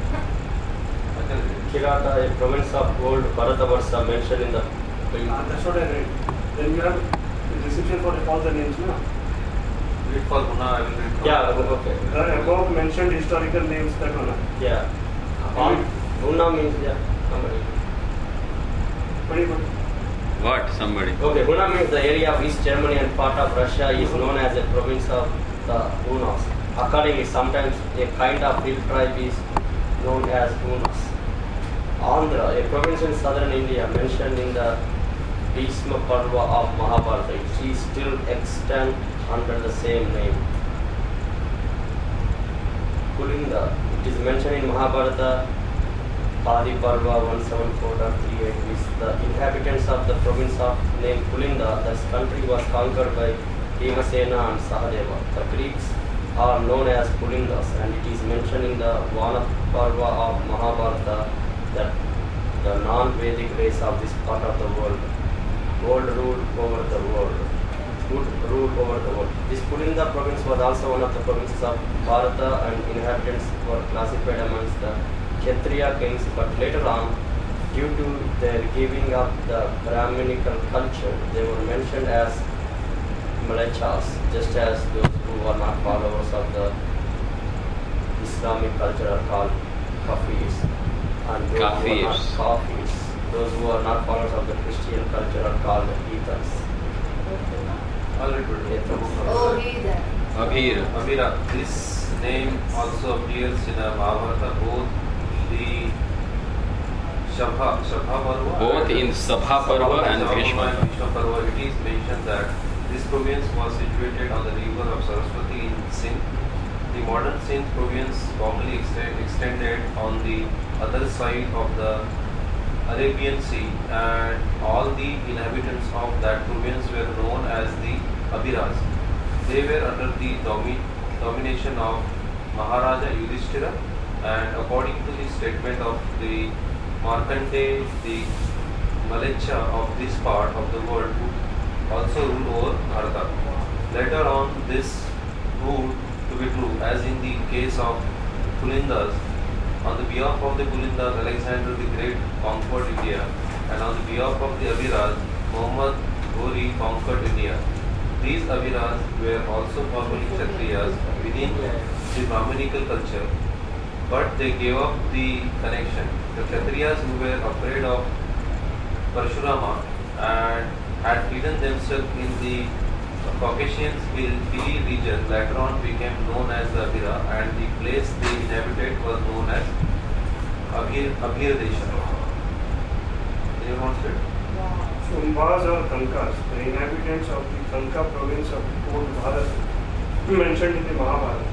Kirata, a province of old Bharatavarsha mentioned in the Ah, that's what I read. Then you have the description for all the names now. Read for Guna, I will read for Yeah, okay. The above mentioned historical names, that one. huh? Yeah. On Guna means yeah. Somebody. Very good. What? Somebody. Okay, Guna means the area of East Germany and part of Russia is known as a province of the Hunas. Accordingly, sometimes a kind of hill tribe is known as Hunas. Andhra, a province in southern India mentioned in the Bhishma Parva of Mahabharata, it is still extant under the same name. Pulinda, it is mentioned in Mahabharata Adi Parva one seventy-four point three eight is the inhabitants of the province of named Pulinda. This country was conquered by Bhimasena and Sahadeva. The Greeks are known as Pulindas, and it is mentioned in the Vana Parva of Mahabharata that the non-Vedic race of this part of the world would rule over the world. Would rule over the world. This Pulinda province was also one of the provinces of Bharata, and inhabitants were classified amongst the Kshatriya kings, but later on, due to their giving up the Brahminical culture, they were mentioned as Malachas, just as those who are not followers of the Islamic culture are called Kafirs, and those who are not Kafirs. Kafirs, those who are not followers of the Christian culture are called Heathens. Already. Oh, he then. Abhir. Amira, this name also appears in a Mahabharata, both the Shabha, Shabha Parva. Both in Sabha Parva and Bhishma. Bhishma Parva, it is mentioned that this province was situated on the river of Saraswati in Sindh. The modern Sindh province formerly extend, extended on the other side of the Arabian Sea, and all the inhabitants of that province were known as the Abhiras. They were under the domi- domination of Maharaja Yudhishthira, and according to the statement of the Markandeya, the Malecha of this part of the world would also rule over Bharata. Later on, this proved to be true, as in the case of Pulindas. On the behalf of the Pulindas, Alexander the Great conquered India, and on the behalf of the Aviras, Muhammad Ghori conquered India. These Aviras were also formerly Kshatriyas within the Brahminical culture, but they gave up the connection. The Kshatriyas who were afraid of Parshurama and had hidden themselves in the Caucasian hilly region later on became known as the Abhira, and the place they inhabited was known as Abhir, Abhir Desha. Anyone said? So Mbaz or Kankas, the inhabitants of the Kanka province of the old Bharat, mentioned in the Mahabharata.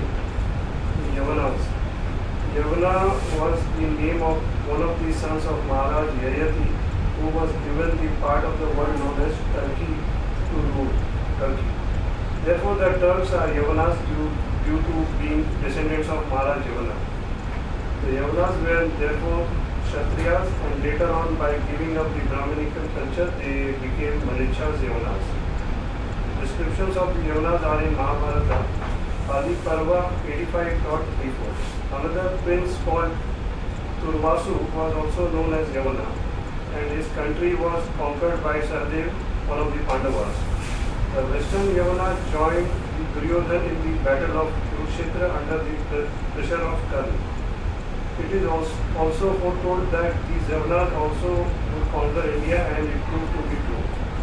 Yavanas. Yavana was the name of one of the sons of Maharaj Yayati, who was given the part of the world known as Turkey to rule. Turkey. Therefore, the Turks are Yavanas due, due to being descendants of Maharaj Yavana. The Yavanas were therefore Kshatriyas, and later on, by giving up the Brahminical culture, they became Malachas Yavanas. Descriptions of the Yavanas are in Mahabharata, Adi Parva eighty-five point three four. Another prince called Turvasu was also known as Yavana, and his country was conquered by Sardev, one of the Pandavas. The western Yavana joined the Duryodhan in the battle of Kurukshetra under the pressure of Karna. It is also foretold that these Yavanas also would conquer India, and it proved to be true.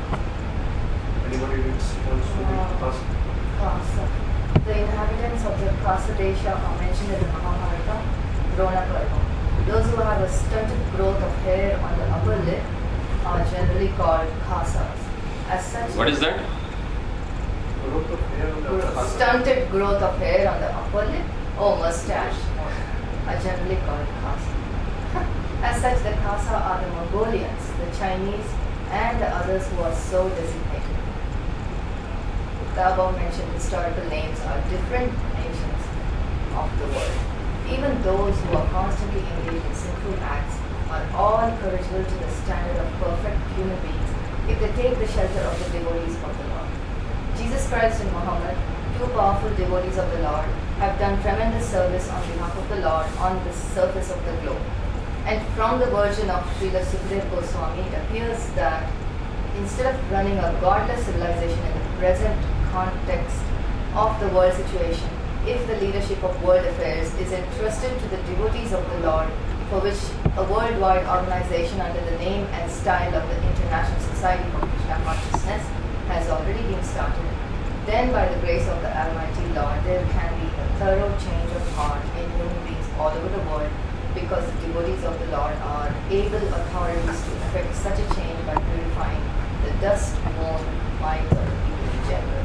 Anybody wants to ask? Kasa. The inhabitants of the Kasa Desha are mentioned in the Mahabharata, Drona Parva. Those who have a stunted growth of hair on the upper lip are generally called Khasas. As such, What is that? Growth of hair on the upper- stunted growth of hair on the upper lip or mustache are generally called Khasa. As such, the Khasa are the Mongolians, the Chinese, and the others who are so designated. The above mentioned historical names are different nations of the world. Even those who are constantly engaged in sinful acts are all corrigible to the standard of perfect human beings if they take the shelter of the devotees of the Lord. Jesus Christ and Muhammad, two powerful devotees of the Lord, have done tremendous service on behalf of the Lord on the surface of the globe. And from the version of Srila Sukadeva Goswami, it appears that instead of running a godless civilization in the present context of the world situation, if the leadership of world affairs is entrusted to the devotees of the Lord, for which a worldwide organization under the name and style of the International Society for Krishna Consciousness has already been started, then by the grace of the Almighty Lord, there can be a thorough change of heart in human beings all over the world, because the devotees of the Lord are able authorities to effect such a change by purifying the dust mown minds of the people in general.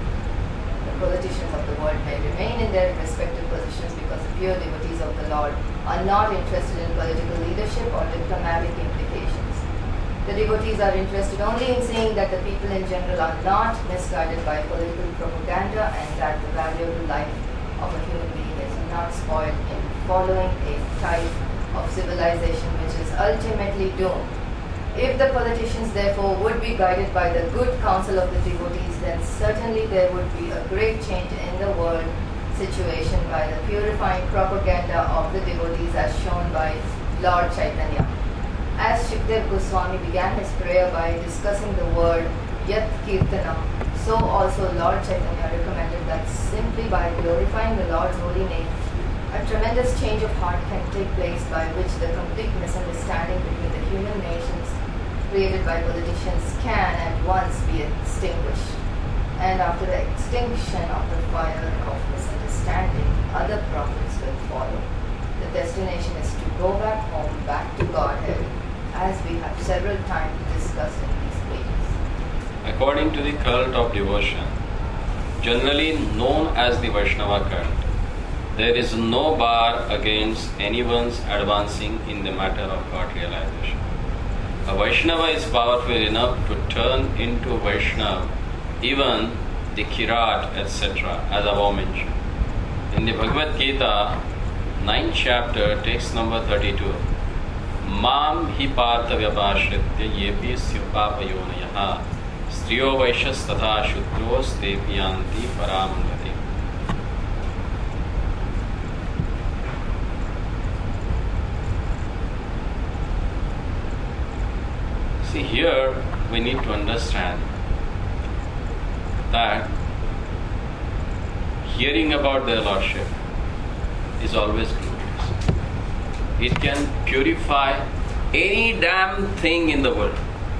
The politicians of the world may remain in their respective positions because the pure devotees of the Lord are not interested in political leadership or diplomatic implications. The devotees are interested only in seeing that the people in general are not misguided by political propaganda and that the valuable life of a human being is not spoiled in following a type of civilization which is ultimately doomed. If the politicians therefore would be guided by the good counsel of the devotees, then certainly there would be a great change in the world situation by the purifying propaganda of the devotees as shown by Lord Chaitanya. As Shukdev Goswami began his prayer by discussing the word Yat Kirtanam, so also Lord Chaitanya recommended that simply by glorifying the Lord's holy name, a tremendous change of heart can take place by which the complete misunderstanding between the human nations created by politicians can at once be extinguished. And after the extinction of the fire of misunderstanding, other prophets will follow. The destination is to go back home, back to Godhead, as we have several times discussed in these pages. According to the cult of devotion, generally known as the Vaishnava cult, there is no bar against anyone's advancing in the matter of God realization. A Vaishnava is powerful enough to turn into Vaishnava even the Kirat, et cetera, as above mentioned. In the Bhagavad Gita, ninth chapter, text number thirty-two, Mam hi partha vyapashritya yepi syupapayonayaha striyo vaishas tatha shudros tepiyanti paramangati. See, here we need to understand that hearing about their Lordship is always glorious. It can purify any damn thing in the world.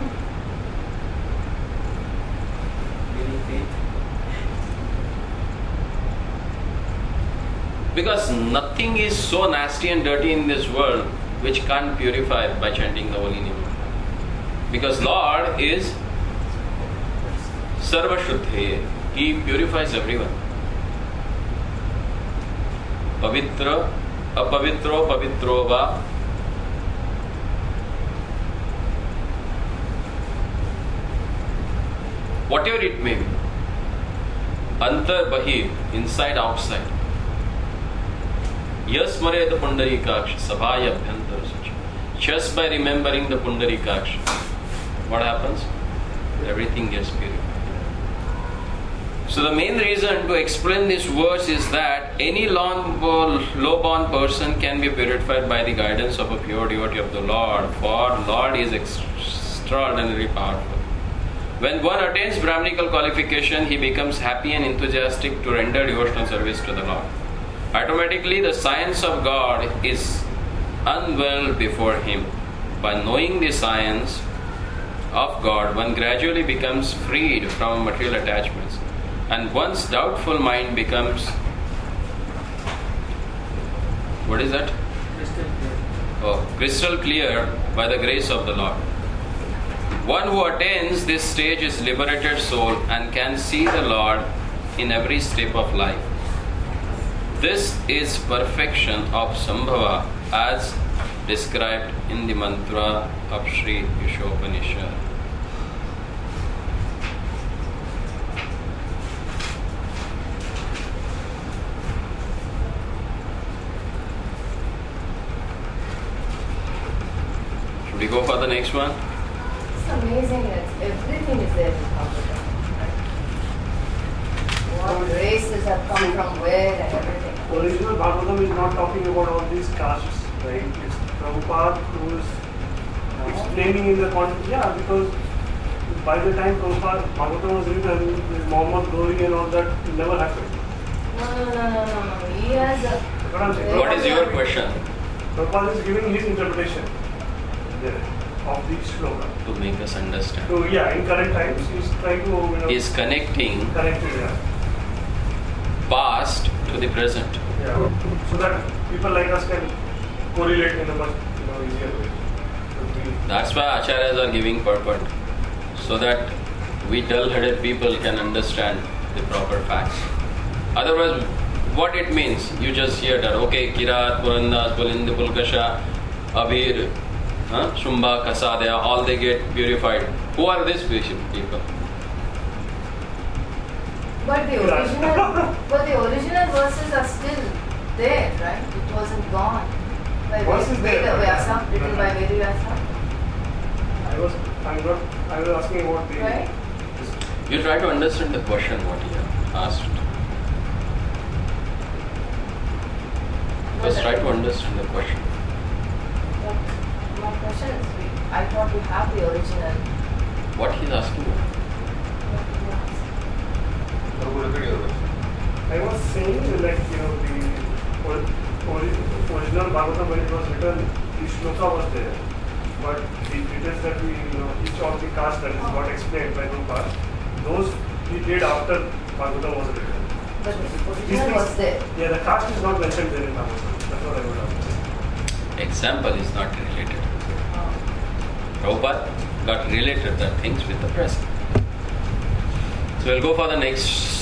Because nothing is so nasty and dirty in this world which can't purify by chanting the holy name. Because Lord is Sarva Shuddhe. He purifies everyone. Pavitra, apavitro, pavitro va. Whatever it may be. Antar, bahi, inside, outside. Yasmared Pundarikaksha, Sabhaya Bhyantar Suchi. Just by remembering the Pundarikaksha, what happens? Everything gets purified. So the main reason to explain this verse is that any low-born person can be purified by the guidance of a pure devotee of the Lord, for Lord is extraordinarily powerful. When one attains Brahminical qualification, he becomes happy and enthusiastic to render devotional service to the Lord. Automatically, the science of God is unveiled before him. By knowing the science of God, one gradually becomes freed from material attachments, and one's doubtful mind becomes, what is that? Crystal clear. Oh, crystal clear by the grace of the Lord. One who attains this stage is liberated soul and can see the Lord in every step of life. This is perfection of Sambhava as described in the mantra of Sri Ishopanishad. Should we go for the next one? It's amazing that everything is there in Bhagavatam. Right? What races have come from where and everything. Original Bhagavatam is not talking about all these castes, right? It's Prabhupada who is explaining in the context. Yeah, because by the time Prabhupada Bhagavatam was written, with Muhammad Gori and all that, it never happened. No, no, no, no, no, no. He has a. What I'm saying. What is your question? Prabhupada is giving his interpretation there of these slokas. To make us understand. So yeah, in current times, he's trying to you know, He is connecting connect it, yeah. past to the present. Yeah. So that people like us can correlate in a much you know, easier way. So we- That's why acharyas are giving purport, so that we dull-headed people can understand the proper facts. Otherwise, what it means. You just hear that, okay, Kirat, Purandas, Pulindi, Pulkasha, Abhir, huh? Shumba, Kasadya, all they get purified. Who are these people? But the original, but the original verses are still there, right? It wasn't gone. By Verses there, Veda but- Vyasa, written by Veda Vyasa, I was, I'm not, I was asking about the. right? You try to understand the question what he asked. First try to understand the question. But my question is, we- I thought we have the original. What he's asking. What do you ask? Now go look at your version. I was saying like, you know, the or- ori- original Bhagavatam when it was written, the shloka was there. But the details that we, you know, each of the caste that is not explained by Rupa, those he did after Bhagavatam was written. But the These original was things- there. Yeah, the caste is not mentioned there in Bhagavatam. That's what I would have. Example is not related. Oh. Prabhupada got related the things with the present. So we'll go for the next